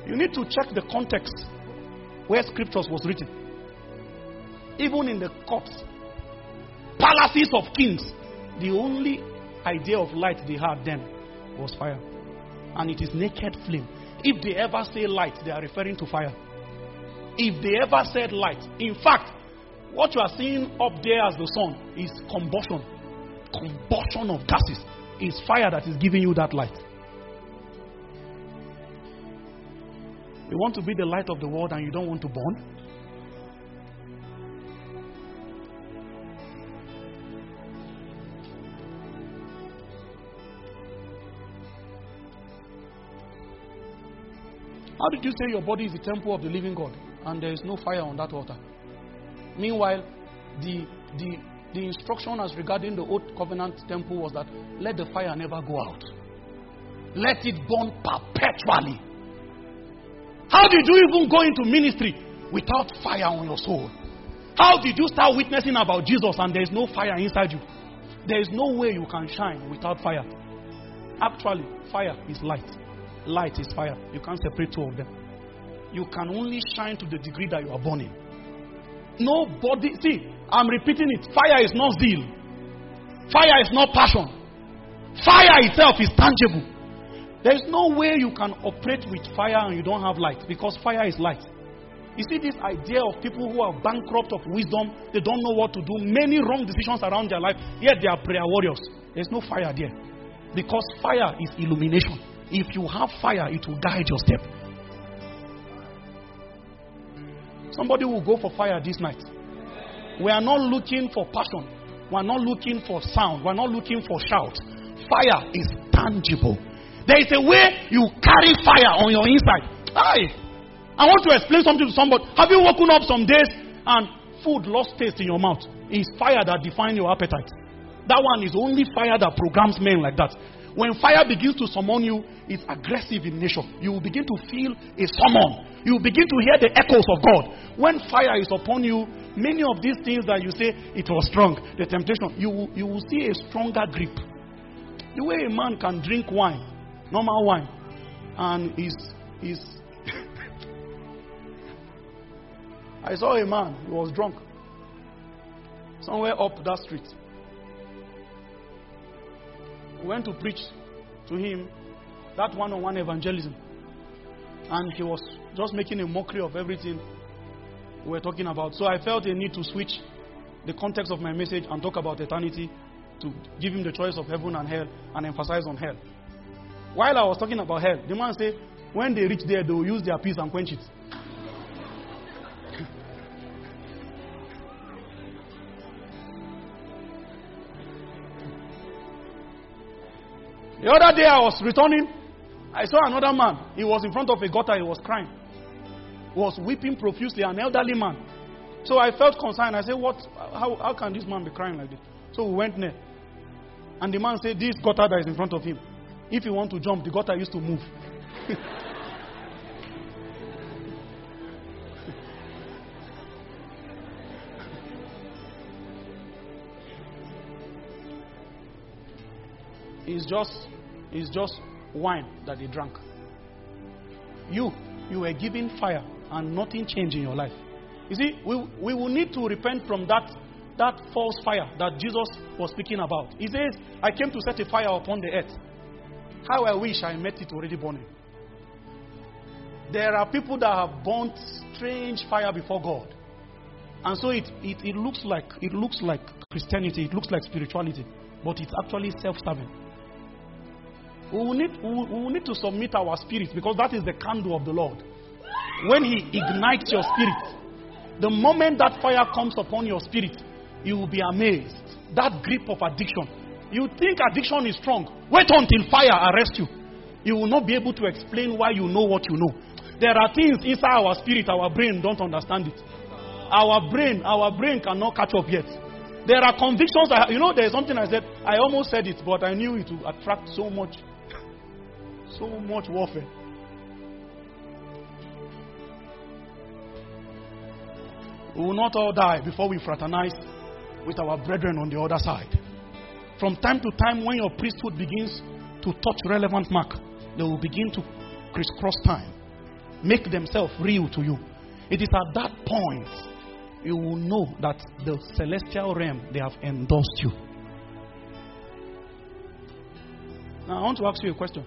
You need to check the context where scriptures was written. Even in the courts, palaces of kings, the only idea of light they had then was fire. And it is naked flame. If they ever say light, they are referring to fire. If they ever said light, in fact, what you are seeing up there as the sun is combustion. Combustion of gases. It's fire that is giving you that light. You want to be the light of the world and you don't want to burn? How did you say your body is the temple of the living God and there is no fire on that altar? Meanwhile, the instruction as regarding the old covenant temple was that let the fire never go out. Let it burn perpetually. How did you even go into ministry without fire on your soul? How did you start witnessing about Jesus and there is no fire inside you? There is no way you can shine without fire. Actually, fire is light. Light is fire. You can't separate two of them. You can only shine to the degree that you are burning. Nobody, see, I'm repeating it. Fire is not zeal. Fire is not passion. Fire itself is tangible. There is no way you can operate with fire and you don't have light, because fire is light. You see this idea of people who are bankrupt of wisdom, they don't know what to do, many wrong decisions around their life, yet they are prayer warriors. There's no fire there. Because fire is illumination. If you have fire, it will guide your step. Somebody will go for fire this night. We are not looking for passion. We are not looking for sound. We are not looking for shout. Fire is tangible. There is a way you carry fire on your inside. I want to explain something to somebody. Have you woken up some days and food lost taste in your mouth? It's fire that defines your appetite. That one is only fire that programs men like that. When fire begins to summon you, it's aggressive in nature. You will begin to feel a summon. You will begin to hear the echoes of God. When fire is upon you, many of these things that you say, it was strong, the temptation, you will see a stronger grip. The way a man can drink wine, normal wine, and is I saw a man who was drunk somewhere up that street. We went to preach to him that one-on-one evangelism, and he was just making a mockery of everything we were talking about. So I felt a need to switch the context of my message and talk about eternity, to give him the choice of heaven and hell and emphasize on hell. While I was talking about hell, the man said, when they reach there, they will use their peace and quench it. The other day I was returning, I saw another man. He was in front of a gutter, he was crying. He was weeping profusely, an elderly man. So I felt concerned. I said, how can this man be crying like this? So we went near. And the man said, this gutter that is in front of him, if you want to jump, the gutter used to move. It's just wine that they drank. You were given fire and nothing changed in your life. You see, we will need to repent from that false fire that Jesus was speaking about. He says, I came to set a fire upon the earth. How I wish I met it already burning. There are people that have burnt strange fire before God. And so it looks like Christianity, it looks like spirituality, but it's actually self-serving. We will need to submit our spirit, because that is the candle of the Lord. When He ignites your spirit, the moment that fire comes upon your spirit, you will be amazed. That grip of addiction. You think addiction is strong. Wait until fire arrests you. You will not be able to explain why you know what you know. There are things inside our spirit, our brain don't understand it. Our brain cannot catch up yet. There are convictions. There is something I said. I almost said it, but I knew it would attract so much warfare. We will not all die before we fraternize with our brethren on the other side. From time to time, when your priesthood begins to touch relevant mark, they will begin to crisscross time. make themselves real to you. It is at that point you will know that the celestial realm, they have endorsed you. Now I want to ask you a question.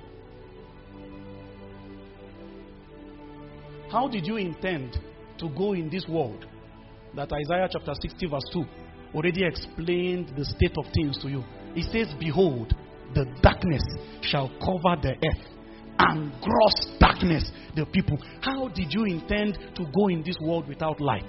How did you intend to go in this world that Isaiah chapter 60 verse 2 already explained the state of things to you? It says, behold, the darkness shall cover the earth, and gross darkness the people. How did you intend to go in this world without light?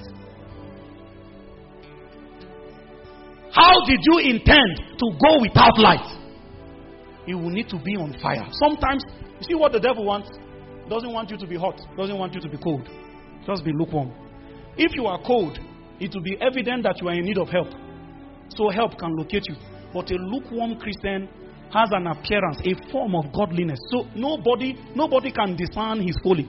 How did you intend to go without light? You will need to be on fire. Sometimes, you see what the devil wants? Doesn't want you to be hot, doesn't want you to be cold. Just be lukewarm. If you are cold, it will be evident that you are in need of help. So help can locate you. But a lukewarm Christian has an appearance, a form of godliness. So nobody can discern his folly.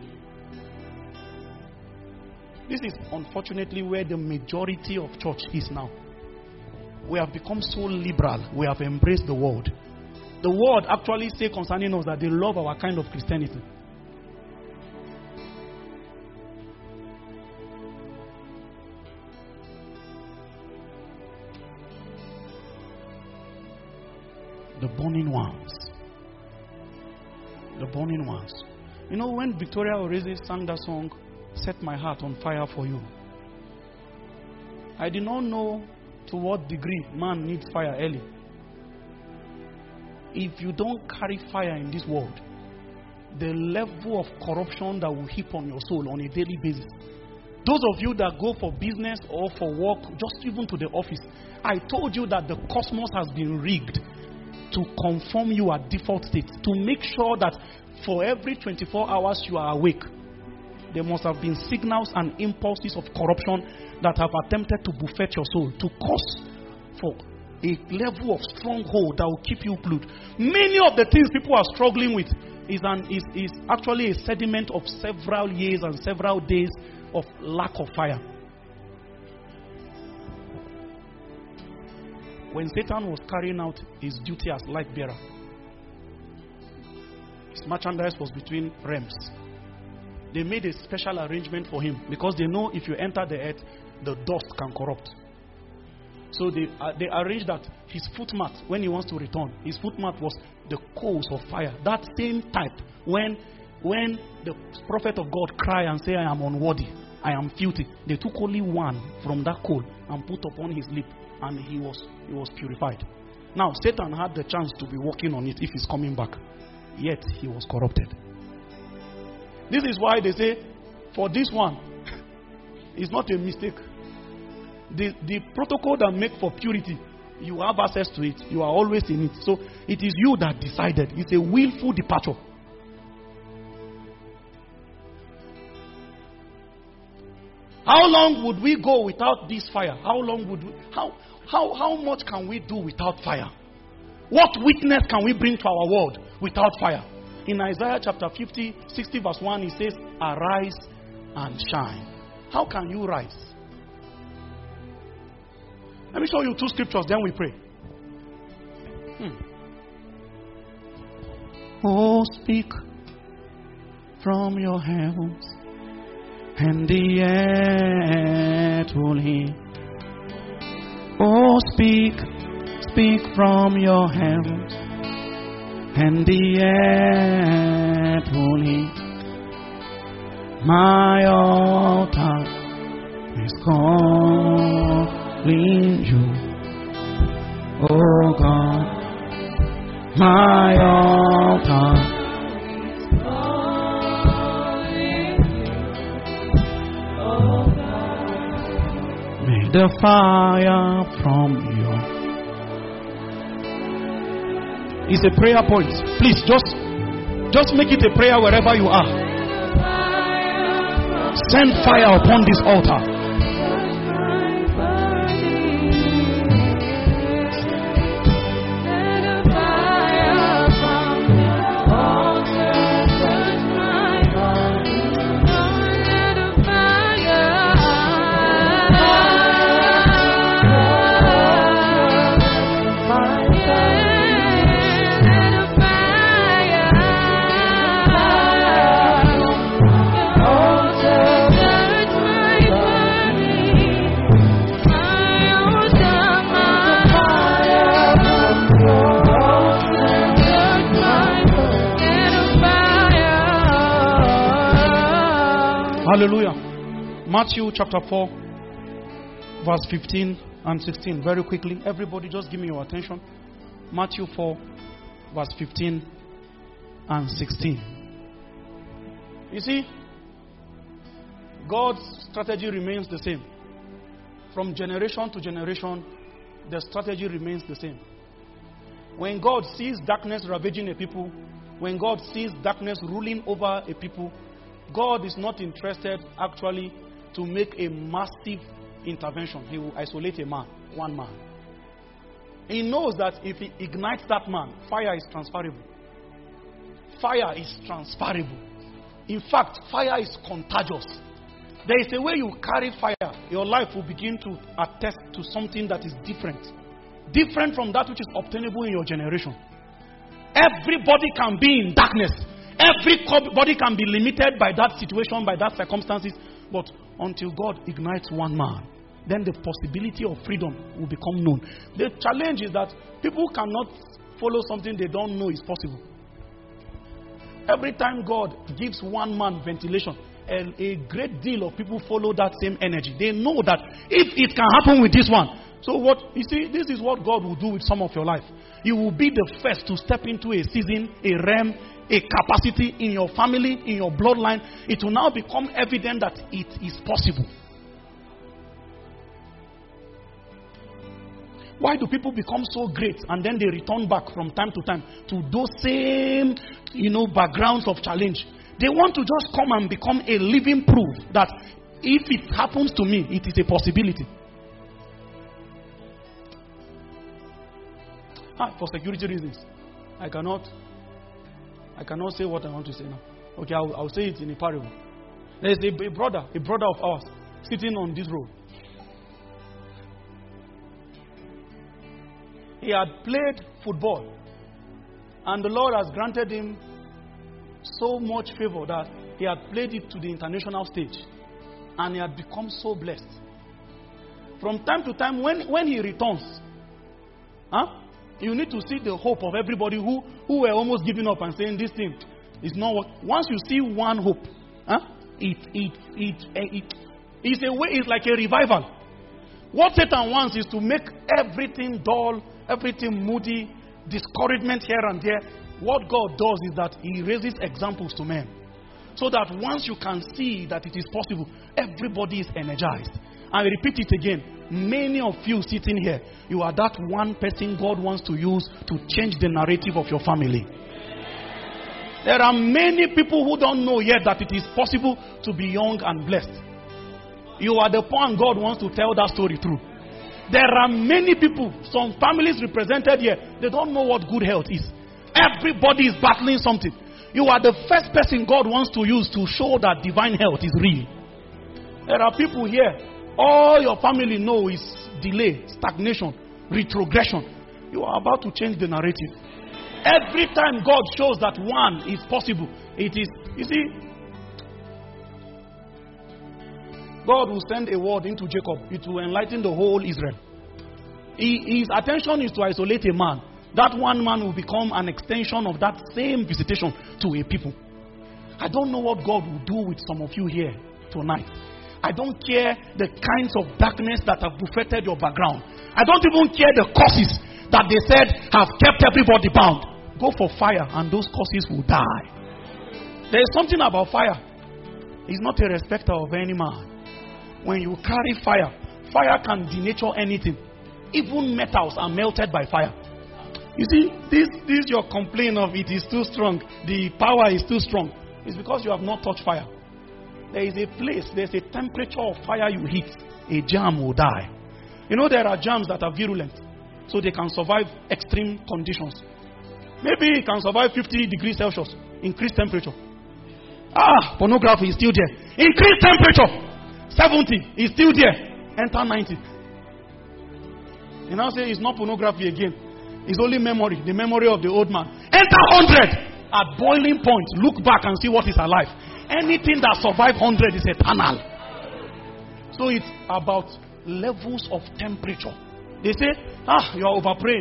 This is unfortunately where the majority of church is now. We have become so liberal. We have embraced the world. The world actually say concerning us that they love our kind of Christianity. The burning ones. The burning ones. You know, when Victoria Orezi sang that song, Set My Heart on Fire for You, I did not know to what degree man needs fire early. If you don't carry fire in this world, the level of corruption that will heap on your soul on a daily basis. Those of you that go for business or for work, just even to the office, I told you that the cosmos has been rigged to conform you at default state, to make sure that for every 24 hours you are awake, there must have been signals and impulses of corruption that have attempted to buffet your soul, to cause for a level of stronghold that will keep you glued. Many of the things people are struggling with is actually a sediment of several years and several days of lack of fire. When Satan was carrying out his duty as light bearer, his merchandise was between realms. They made a special arrangement for him because they know if you enter the earth, the dust can corrupt. So they arranged that his footmat, when he wants to return, his footmat was the coals of fire. That same type, when the prophet of God cry and say, I am unworthy, I am filthy, they took only one from that coal and put upon his lip, and he was purified. Now, Satan had the chance to be working on it if he's coming back. Yet, he was corrupted. This is why they say, for this one, it's not a mistake. The protocol that make for purity, you have access to it. You are always in it. So, it is you that decided. It's a willful departure. How long would we go without this fire? How long would we, how much can we do without fire? What witness can we bring to our world without fire? In Isaiah chapter 60 verse 1, it says, arise and shine. How can you rise? Let me show you two scriptures, then we pray. Oh, speak from your heavens, and the earth will hear. Oh, speak from your heavens, and the earth will hear. My altar is calling you, oh God. My altar is calling you, oh God. May the fire from you. It's a prayer point. Please just make it a prayer wherever you are. Send fire upon this altar. Hallelujah. Matthew chapter 4, verse 15 and 16. Very quickly. Everybody just give me your attention. Matthew 4, verse 15 and 16. You see, God's strategy remains the same. From generation to generation, the strategy remains the same. When God sees darkness ravaging a people, when God sees darkness ruling over a people, God is not interested actually to make a massive intervention. He will isolate a man, one man. He knows that if he ignites that man, fire is transferable. Fire is transferable. In fact, fire is contagious. There is a way you carry fire, your life will begin to attest to something that is different. Different from that which is obtainable in your generation. Everybody can be in darkness. Everybody can be limited by that situation, by that circumstances. But until God ignites one man, then the possibility of freedom will become known. The challenge is that people cannot follow something they don't know is possible. Every time God gives one man ventilation, a great deal of people follow that same energy. They know that if it can happen with this one. So what you see, this is what God will do with some of your life. You will be the first to step into a season, a realm, a capacity in your family, in your bloodline. It will now become evident that it is possible. Why do people become so great and then they return back from time to time to those same, backgrounds of challenge? They want to just come and become a living proof that if it happens to me, it is a possibility. For security reasons, I cannot say what I want to say now. Okay, I'll say it in a parable. There's a brother of ours sitting on this road. He had played football, and the Lord has granted him so much favor that he had played it to the international stage, and he had become so blessed. From time to time, when he returns, you need to see the hope of everybody who were almost giving up and saying this thing is not what. Once you see one hope, it's a way. It's like a revival. What Satan wants is to make everything dull, everything moody, discouragement here and there. What God does is that He raises examples to men, so that once you can see that it is possible, everybody is energized. I repeat it again. Many of you sitting here, you are that one person God wants to use to change the narrative of your family. There are many people who don't know yet that it is possible to be young and blessed. You are the one God wants to tell that story through. There are many people, some families represented here, they don't know what good health is. Everybody is battling something. You are the first person God wants to use to show that divine health is real. There are people here, all your family know is delay, stagnation, retrogression. You are about to change the narrative. Every time God shows that one is possible, it is, you see, God will send a word into Jacob. It will enlighten the whole Israel. His attention is to isolate a man. That one man will become an extension of that same visitation to a people. I don't know what God will do with some of you here tonight. I don't care the kinds of darkness that have buffeted your background. I don't even care the causes that they said have kept everybody bound. Go for fire and those causes will die. There is something about fire. It's not a respecter of any man. When you carry fire, fire can denature anything. Even metals are melted by fire. You see, this your complaint of it is too strong. The power is too strong. It's because you have not touched fire. There is a place, there's a temperature of fire you hit, a germ will die. You know there are germs that are virulent, so they can survive extreme conditions. Maybe it can survive 50 degrees Celsius, increased temperature. Pornography is still there. Increased temperature, 70 is still there. Enter 90. You now say it's not pornography again. It's only memory, the memory of the old man. Enter 100 at boiling point. Look back and see what is alive. Anything that survives 100 is eternal. So it's about levels of temperature. They say, you are overpraying.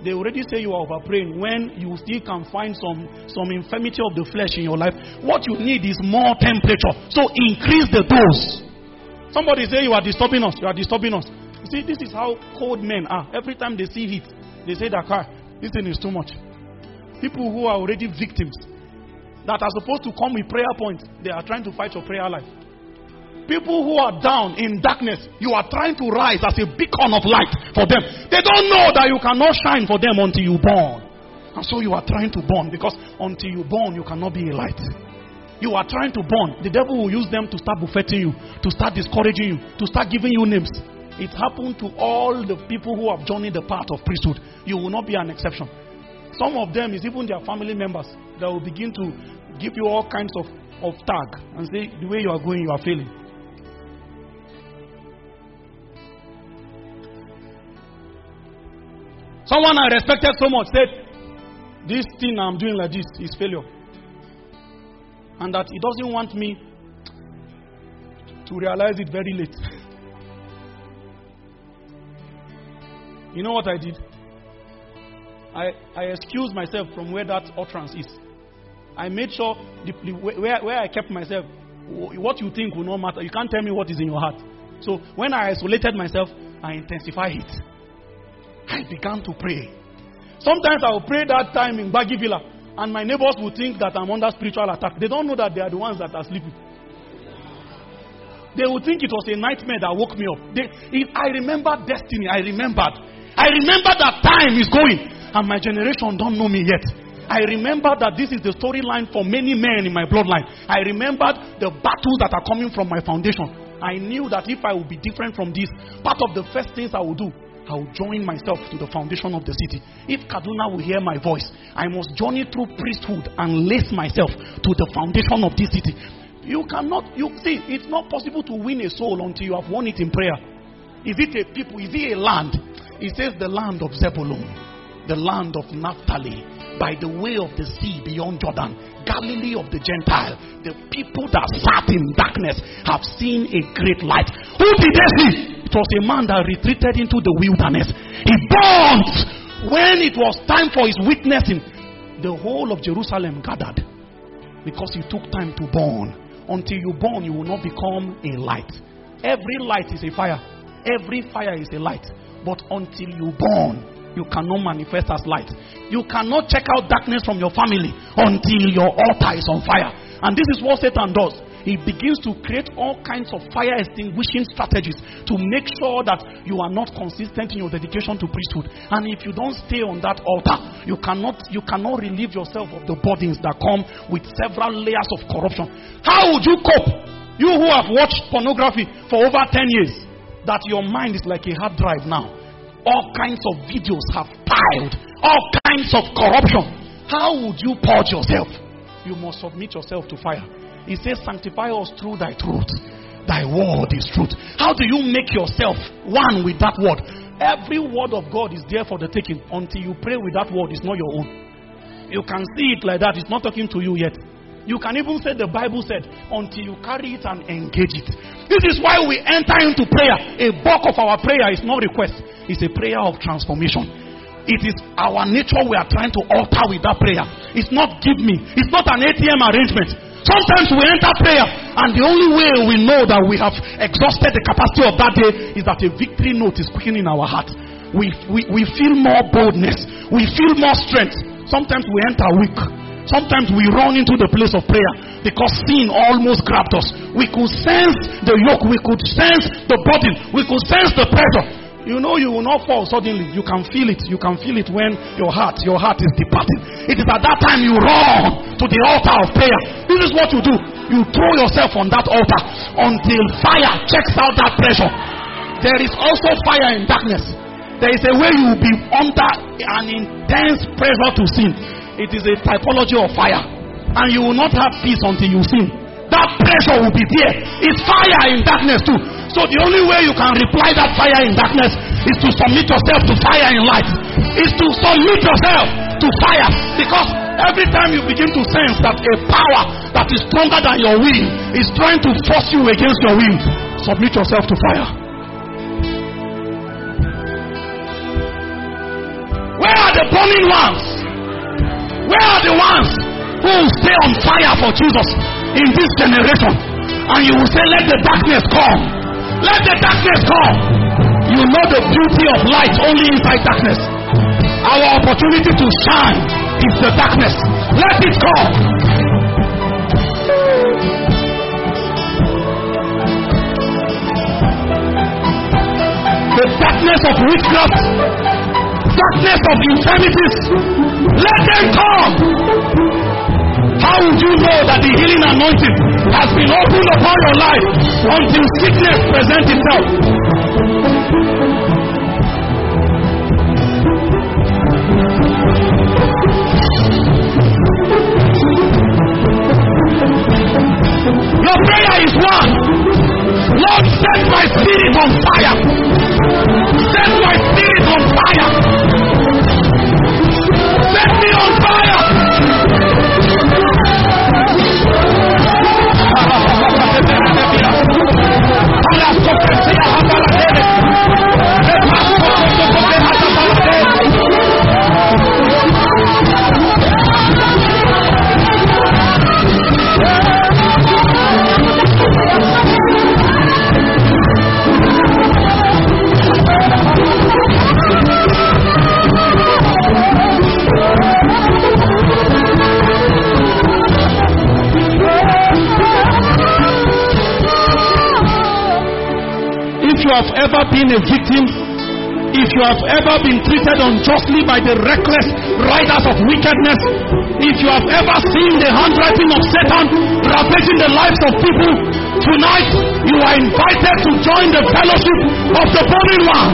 They already say you are overpraying when you still can find some infirmity of the flesh in your life. What you need is more temperature. So increase the dose. Somebody say you are disturbing us. You are disturbing us. You see, this is how cold men are. Every time they see heat, they say that this thing is too much. People who are already victims that are supposed to come with prayer points, they are trying to fight your prayer life. People who are down in darkness, you are trying to rise as a beacon of light for them. They don't know that you cannot shine for them until you burn. And so you are trying to burn, because until you burn, you cannot be a light. You are trying to burn. The devil will use them to start buffeting you, to start discouraging you, to start giving you names. It happened to all the people who have journeyed the path of priesthood. You will not be an exception. Some of them is even their family members that will begin to give you all kinds of tag and say, the way you are going, you are failing. Someone I respected so much said, this thing I'm doing like this is failure. And that he doesn't want me to realize it very late. You know what I did? I excused myself from where that utterance is. I made sure where I kept myself, what you think will not matter. You can't tell me what is in your heart. So when I isolated myself, I intensified it. I began to pray. Sometimes I will pray that time in Baggy Villa, and my neighbors will think that I'm under spiritual attack. They don't know that they are the ones that are sleeping. They will think it was a nightmare that woke me up. I remember destiny. I remembered that time is going, and my generation don't know me yet. I remember that this is the storyline for many men in my bloodline. I remembered the battles that are coming from my foundation. I knew that if I would be different from this, part of the first things I would do, I will join myself to the foundation of the city. If Kaduna will hear my voice, I must journey through priesthood and lace myself to the foundation of this city. You see, it's not possible to win a soul until you have won it in prayer. Is it a people? Is it a land? It says the land of Zebulun, the land of Naphtali, by the way of the sea beyond Jordan, Galilee of the Gentile. The people that sat in darkness have seen a great light. Who did they see? It was a man that retreated into the wilderness. He burned. When it was time for his witnessing, the whole of Jerusalem gathered, because he took time to burn. Until you burn, you will not become a light. Every light is a fire. Every fire is a light. But until you burn, you cannot manifest as light. You cannot check out darkness from your family until your altar is on fire. And this is what Satan does. He begins to create all kinds of fire extinguishing strategies to make sure that you are not consistent in your dedication to priesthood. And if you don't stay on that altar, you cannot relieve yourself of the burdens that come with several layers of corruption. How would you cope? You who have watched pornography for over 10 years, that your mind is like a hard drive now. All kinds of videos have piled. All kinds of corruption. How would you purge yourself? You must submit yourself to fire. He says, sanctify us through thy truth. Thy word is truth. How do you make yourself one with that word? Every word of God is there for the taking. Until you pray with that word, it's not your own. You can see it like that. It's not talking to you yet. You can even say the Bible said, until you carry it and engage it. This is why we enter into prayer. A bulk of our prayer is not request. It's a prayer of transformation. It is our nature we are trying to alter with that prayer. It's not give me. It's not an ATM arrangement. Sometimes we enter prayer, and the only way we know that we have exhausted the capacity of that day is that a victory note is quickening in our heart. We feel more boldness. We feel more strength. Sometimes we enter weak. Sometimes we run into the place of prayer because sin almost grabbed us. We could sense the yoke. We could sense the burden. We could sense the pressure. You know you will not fall suddenly. You can feel it. You can feel it when your heart is departing. It is at that time you run to the altar of prayer. This is what you do. You throw yourself on that altar until fire checks out that pressure. There is also fire in darkness. There is a way you will be under an intense pressure to sin. It is a typology of fire. And you will not have peace until you sin. That pressure will be there. It's fire in darkness too. So the only way you can reply that fire in darkness is to submit yourself to fire in light. Is to submit yourself to fire. Because every time you begin to sense that a power that is stronger than your will is trying to force you against your will, submit yourself to fire. Where are the burning ones? Where are the ones who will stay on fire for Jesus in this generation? And you will say, let the darkness come. Let the darkness come. You know the beauty of light only inside darkness. Our opportunity to shine is the darkness. Let it come. The darkness of witchcraft, darkness of infirmities, let them come. How would you know that the healing anointing has been opened upon your life until sickness presents itself? Your prayer is one. Lord, set my spirit on fire. Set my spirit on fire. Set me on fire. If you have ever been a victim, if you have ever been treated unjustly by the reckless riders of wickedness, if you have ever seen the handwriting of Satan ravaging the lives of people, tonight you are invited to join the fellowship of the burning ones.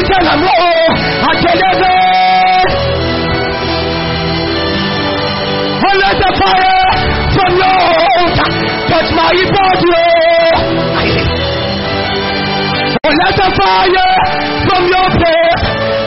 Oh, let the fire from your altar touch my body. Oh, let the fire from your place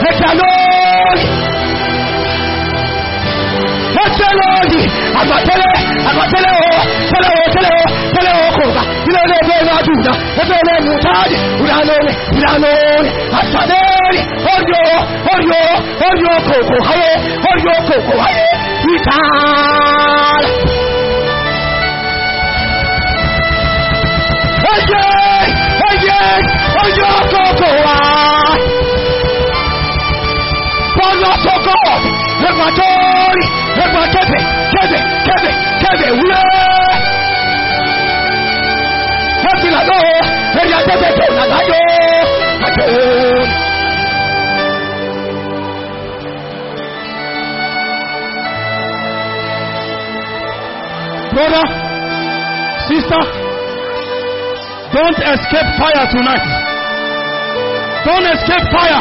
Brother, sister, don't escape fire tonight. Don't escape fire.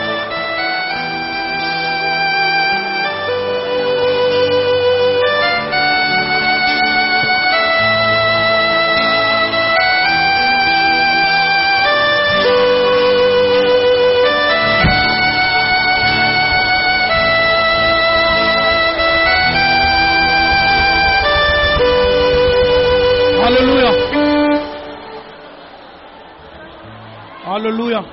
Hallelujah. Hallelujah.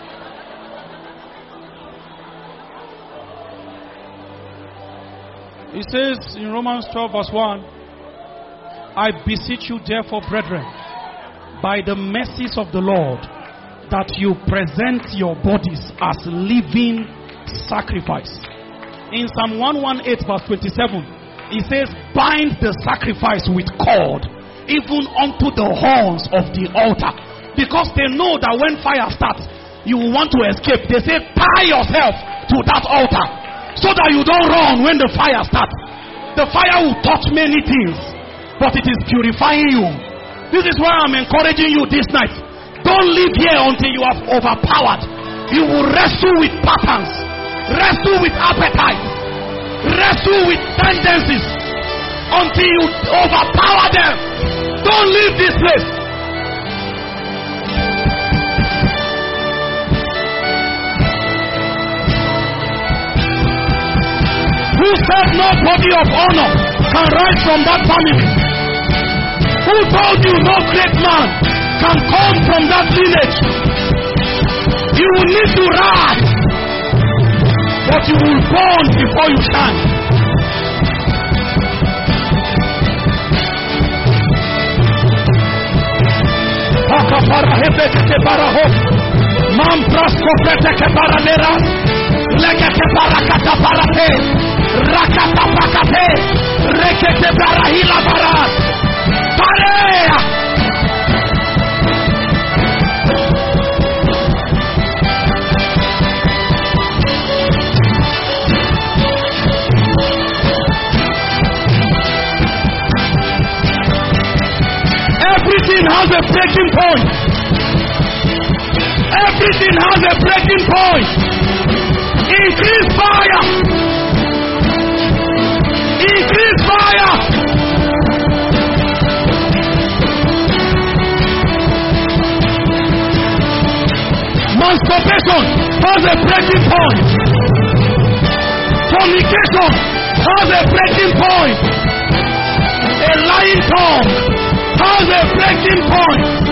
It says in Romans 12 verse 1, I beseech you therefore, brethren, by the mercies of the Lord, that you present your bodies as living sacrifice. In Psalm 118 verse 27, it says, bind the sacrifice with cord, even unto the horns of the altar. Because they know that when fire starts, you will want to escape. They say, tie yourself to that altar, so that you don't run when the fire starts. The fire will touch many things, but it is purifying you. This is why I'm encouraging you this night. Don't live here until you have overpowered. You will wrestle with patterns, wrestle with appetites, wrestle with tendencies until you overpower them. Don't leave this place. Who said no body of honor can rise from that family? Who told you no great man can come from that village? You will need to rise, but you will burn before you shine. Para hebete para ho, mam prasko prete ke para neras, legete para kata para te, rakata pakate, rekete para hila para, parea. Everything has a breaking point. Everything has a breaking point. Increase fire. Increase fire. Masturbation has a breaking point. Fornication has a breaking point. A lying tongue has a breaking point.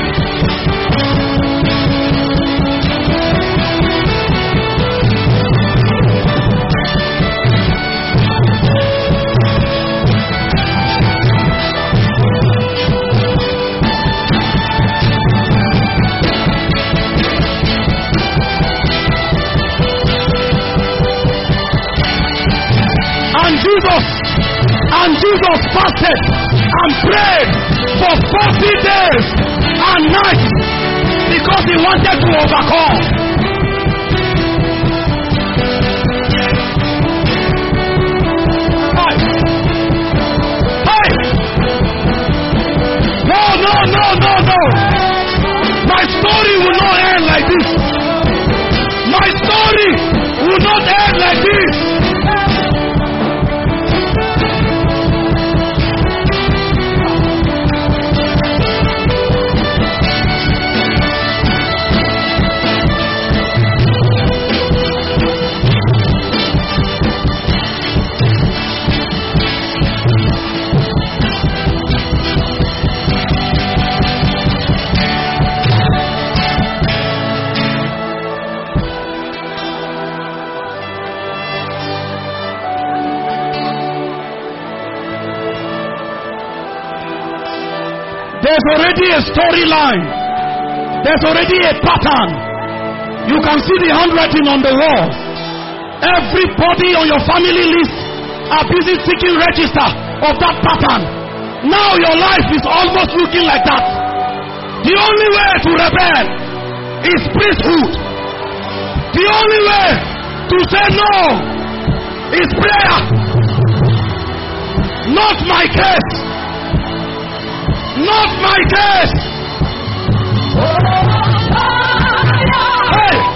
And Jesus fasted and prayed for 40 days and nights because he wanted to overcome. Hey! No. My story will not end like this. There's already a storyline. There's already a pattern. You can see the handwriting on the wall. Everybody on your family list are busy seeking register of that pattern. Now your life is almost looking like that. The only way to rebel is priesthood. The only way to say no is prayer. Not my case. Not my case. Hey.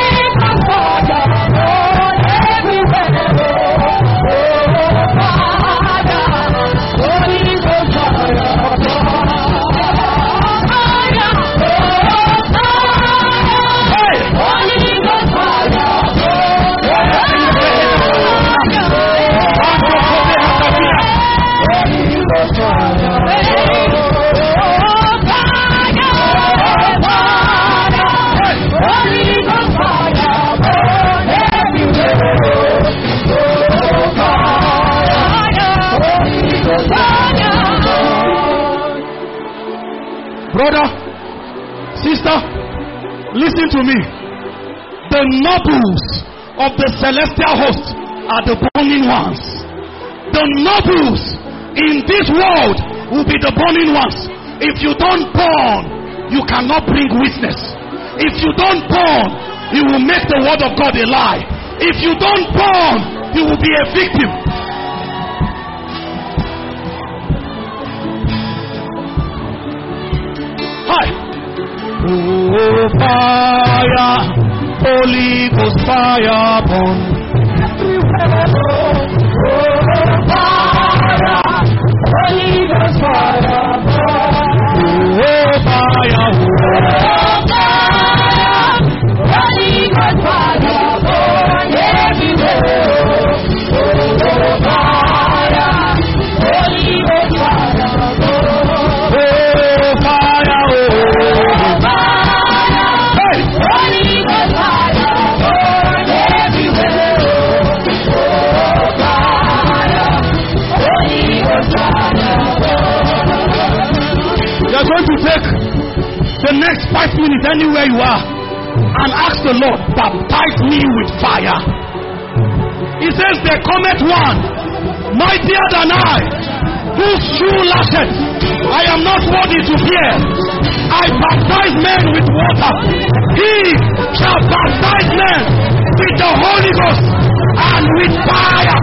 Brother, sister, listen to me. The nobles of the celestial host are the burning ones. The nobles in this world will be the burning ones. If you don't burn, you cannot bring witness. If you don't burn, you will make the word of God a lie. If you don't burn, you will be a victim. Hi. Oh, fire, Holy Ghost fire burn. Oh, fire, Holy Ghost fire burn. Oh, fire, Holy Ghost fire burn everywhere. Oh, fire, Holy Ghost fire burn. Oh, fire, going to take the next 5 minutes anywhere you are and ask the Lord, baptize me with fire. He says, there cometh one mightier than I, whose shoe lasheth I am not worthy to bear. I baptize men with water. He shall baptize men with the Holy Ghost and with fire.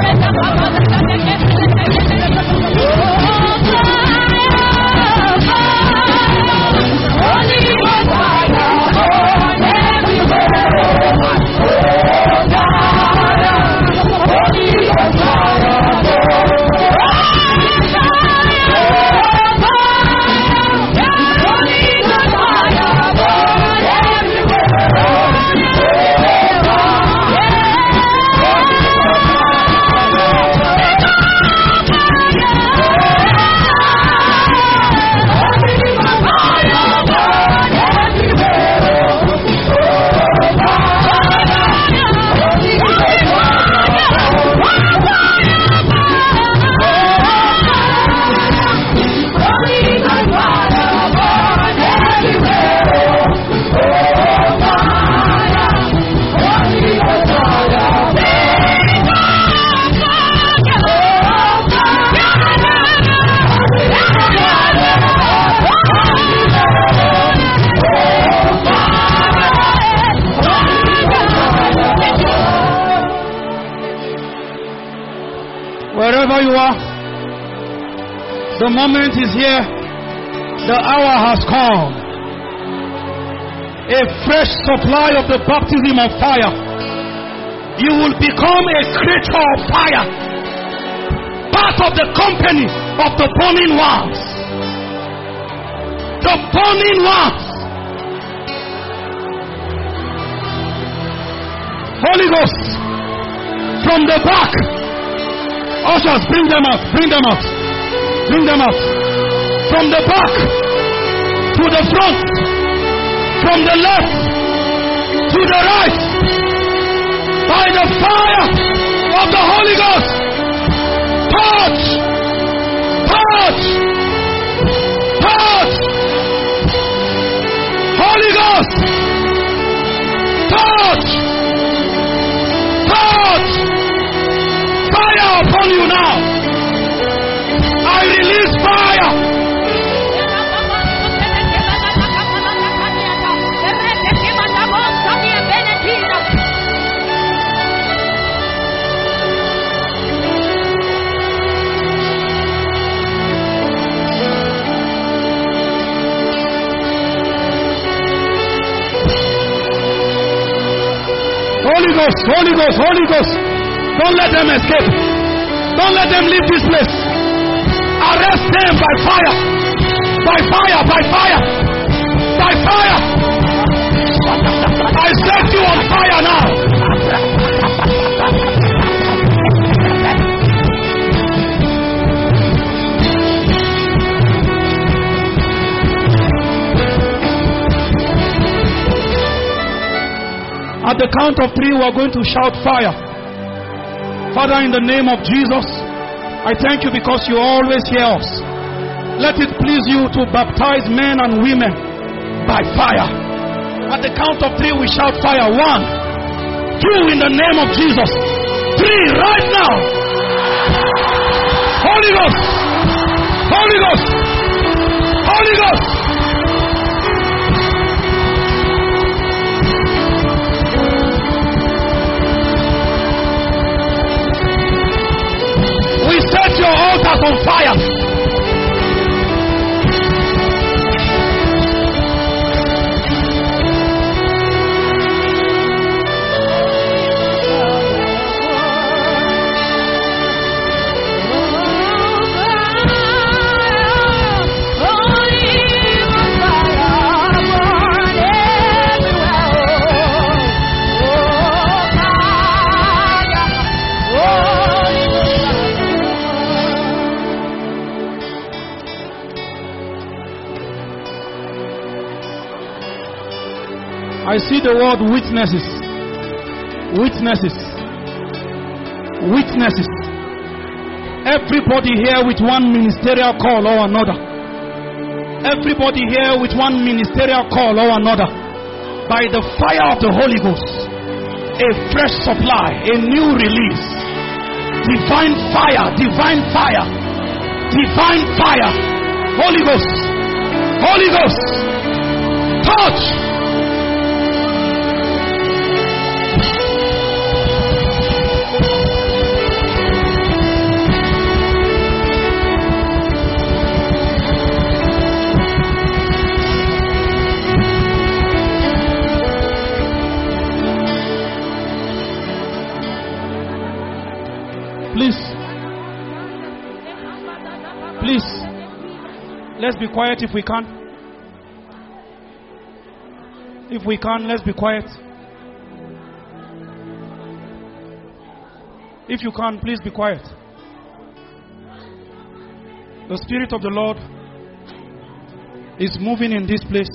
Wherever you are, the moment is here, the hour has come. A fresh supply of the baptism of fire. You will become a creature of fire, part of the company of the burning ones. The burning ones. Holy Ghost, from the back. Ushers, bring them out, bring them out, bring them out. From the back to the front, from the left to the right, by the fire of the Holy Ghost. Touch, touch, touch. Ghost, Holy Ghost, Holy Ghost. Don't let them escape. Don't let them leave this place. Arrest them by fire. By fire, by fire. By fire. I set you on fire now. At the count of 3, we are going to shout fire. Father, in the name of Jesus, I thank you because you always hear us. Let it please you to baptize men and women by fire. At the count of 3, we shout fire. 1, 2, in the name of Jesus. 3, right now. Holy Ghost. Holy Ghost. Holy Ghost. We set your altars on fire. I see the word witnesses. Witnesses. Witnesses. Everybody here with one ministerial call or another. Everybody here with one ministerial call or another. By the fire of the Holy Ghost, a fresh supply, a new release. Divine fire, divine fire, divine fire. Holy Ghost, Holy Ghost, touch. Please, let's be quiet if we can. If we can, let's be quiet. If you can, please be quiet. The Spirit of the Lord is moving in this place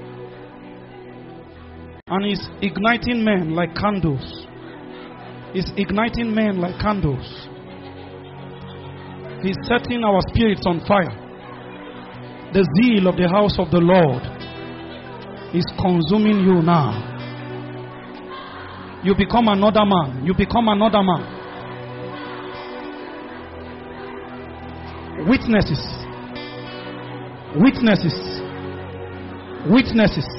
and is igniting men like candles. Is igniting men like candles. He's setting our spirits on fire. The zeal of the house of the Lord is consuming you now. You become another man. You become another man. Witnesses. Witnesses. Witnesses.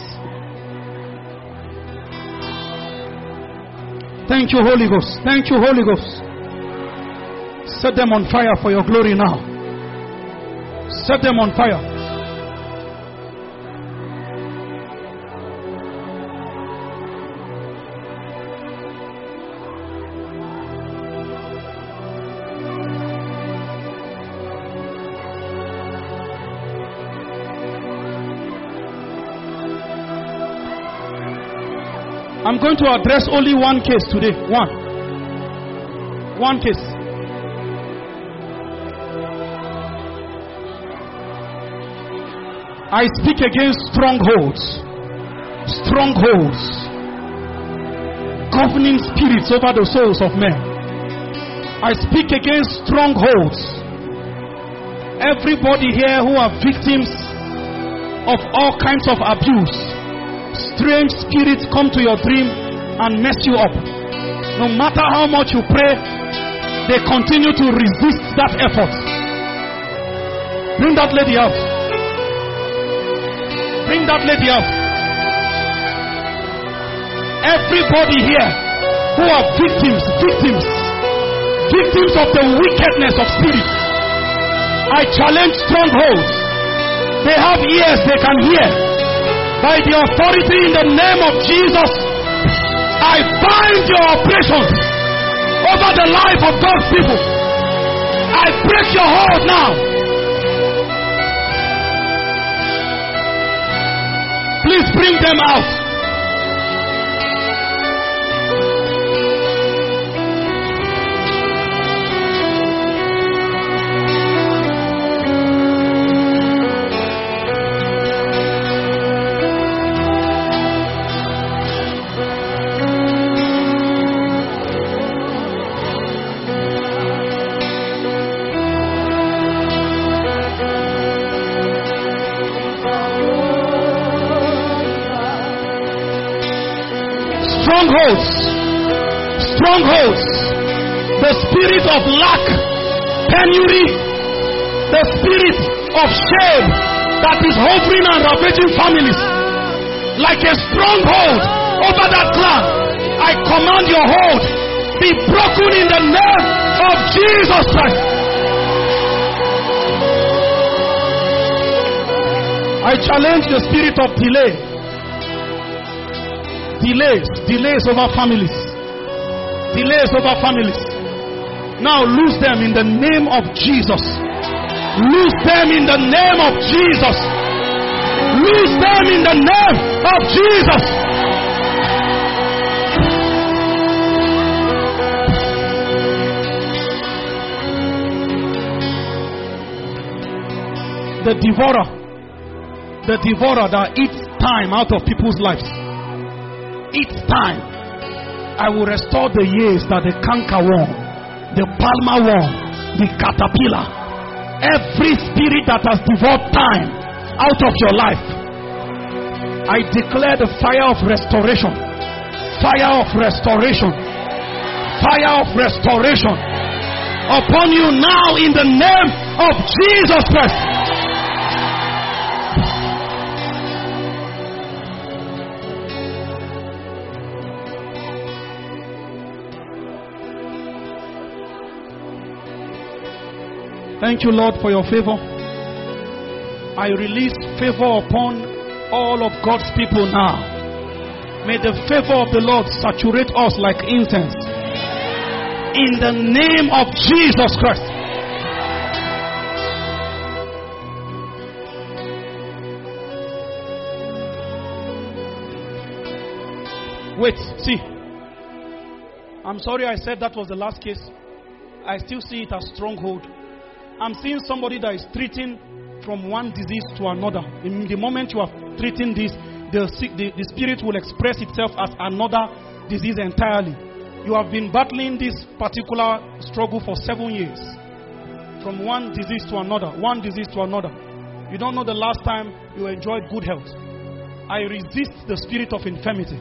Thank you, Holy Ghost. Thank you, Holy Ghost. Set them on fire for your glory now. Set them on fire. I'm going to address only one case today. One case. I speak against strongholds. Strongholds. Governing spirits over the souls of men. I speak against strongholds. Everybody here who are victims of all kinds of abuse. Strange spirits come to your dream and mess you up. No matter how much you pray, they continue to resist that effort. Bring that lady out. Bring that lady out. Everybody here who are victims of the wickedness of spirits. I challenge strongholds. They have ears, they can hear. By the authority in the name of Jesus, I bind your operations over the life of God's people. I break your hold now. Please bring them out. Strongholds, the spirit of lack, penury, the spirit of shame that is hovering and ravaging families like a stronghold over that clan. I command your hold be broken in the name of Jesus Christ. I challenge the spirit of delay. Delays over families. Delays over families. Now lose them in the name of Jesus. Lose them in the name of Jesus. Lose them in the name of Jesus. The devourer that eats time out of people's lives. Each time I will restore the years that the cankerworm, the palmer worm, the caterpillar, every spirit that has devoured time out of your life, I declare the fire of restoration, fire of restoration, fire of restoration upon you now in the name of Jesus Christ. Thank you, Lord, for your favor. I release favor upon all of God's people now. May the favor of the Lord saturate us like incense. In the name of Jesus Christ. Wait, see. I'm sorry I said that was the last case. I still see it as stronghold. I'm seeing somebody that is treating from one disease to another. In the moment you are treating this, the spirit will express itself as another disease entirely. You have been battling this particular struggle for 7 years. From one disease to another, one disease to another. You don't know the last time you enjoyed good health. I resist the spirit of infirmity.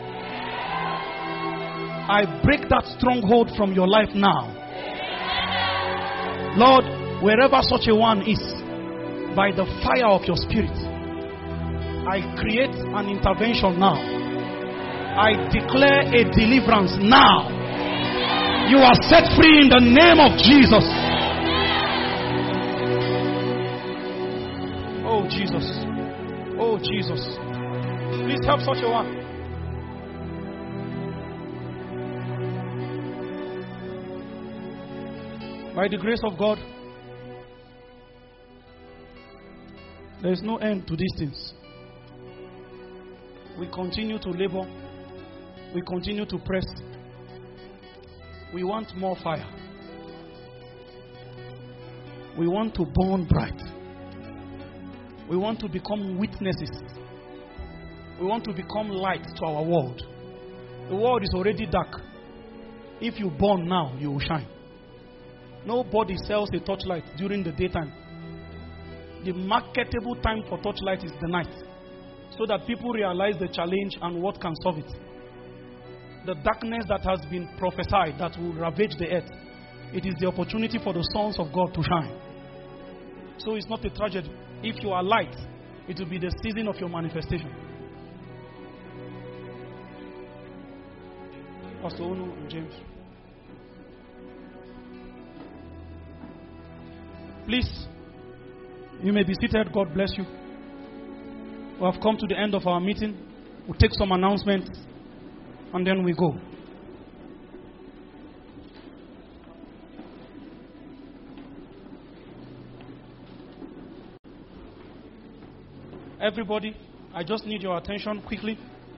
I break that stronghold from your life now. Lord, wherever such a one is, by the fire of your spirit, I create an intervention now. I declare a deliverance now. You are set free in the name of Jesus. Oh Jesus. Oh Jesus. Please help such a one. By the grace of God, there is no end to these things. We continue to labor. We continue to press. We want more fire. We want to burn bright. We want to become witnesses. We want to become light to our world. The world is already dark. If you burn now, you will shine. Nobody sells a torchlight during the daytime. The marketable time for torchlight is the night, so that people realize the challenge and what can solve it. The darkness that has been prophesied that will ravage the earth, it is the opportunity for the sons of God to shine. So it's not a tragedy. If you are light, it will be the season of your manifestation. Pastor Onu and James. Please, you may be seated. God bless you. We have come to the end of our meeting. We'll take some announcements. and then we go. Everybody, I just need your attention quickly.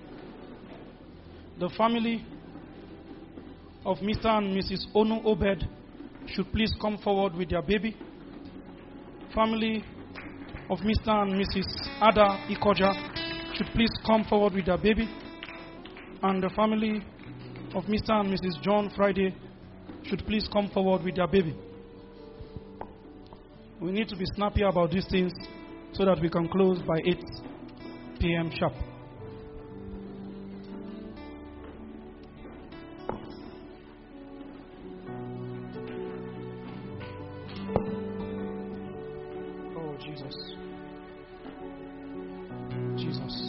The family of Mr. and Mrs. Onu Obed should please come forward with their baby. Family of Mr. and Mrs. Ada Ikoja should please come forward with their baby. And the family of Mr. and Mrs. John Friday should please come forward with their baby. We need to be snappy about these things so that we can close by 8 p.m. sharp. Oh, Jesus. Jesus.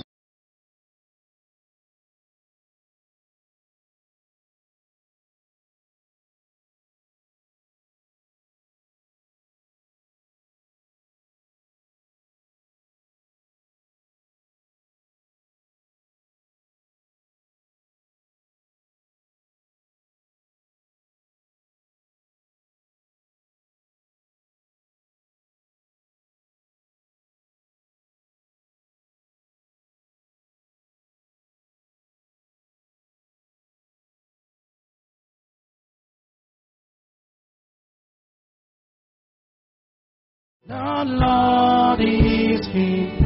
The Lord is here.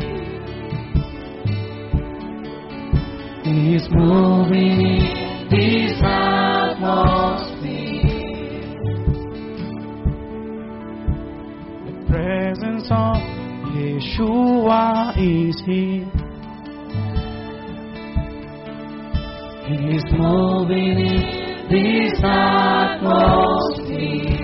He is moving in this atmosphere. The presence of Yeshua is here. He is moving in this atmosphere.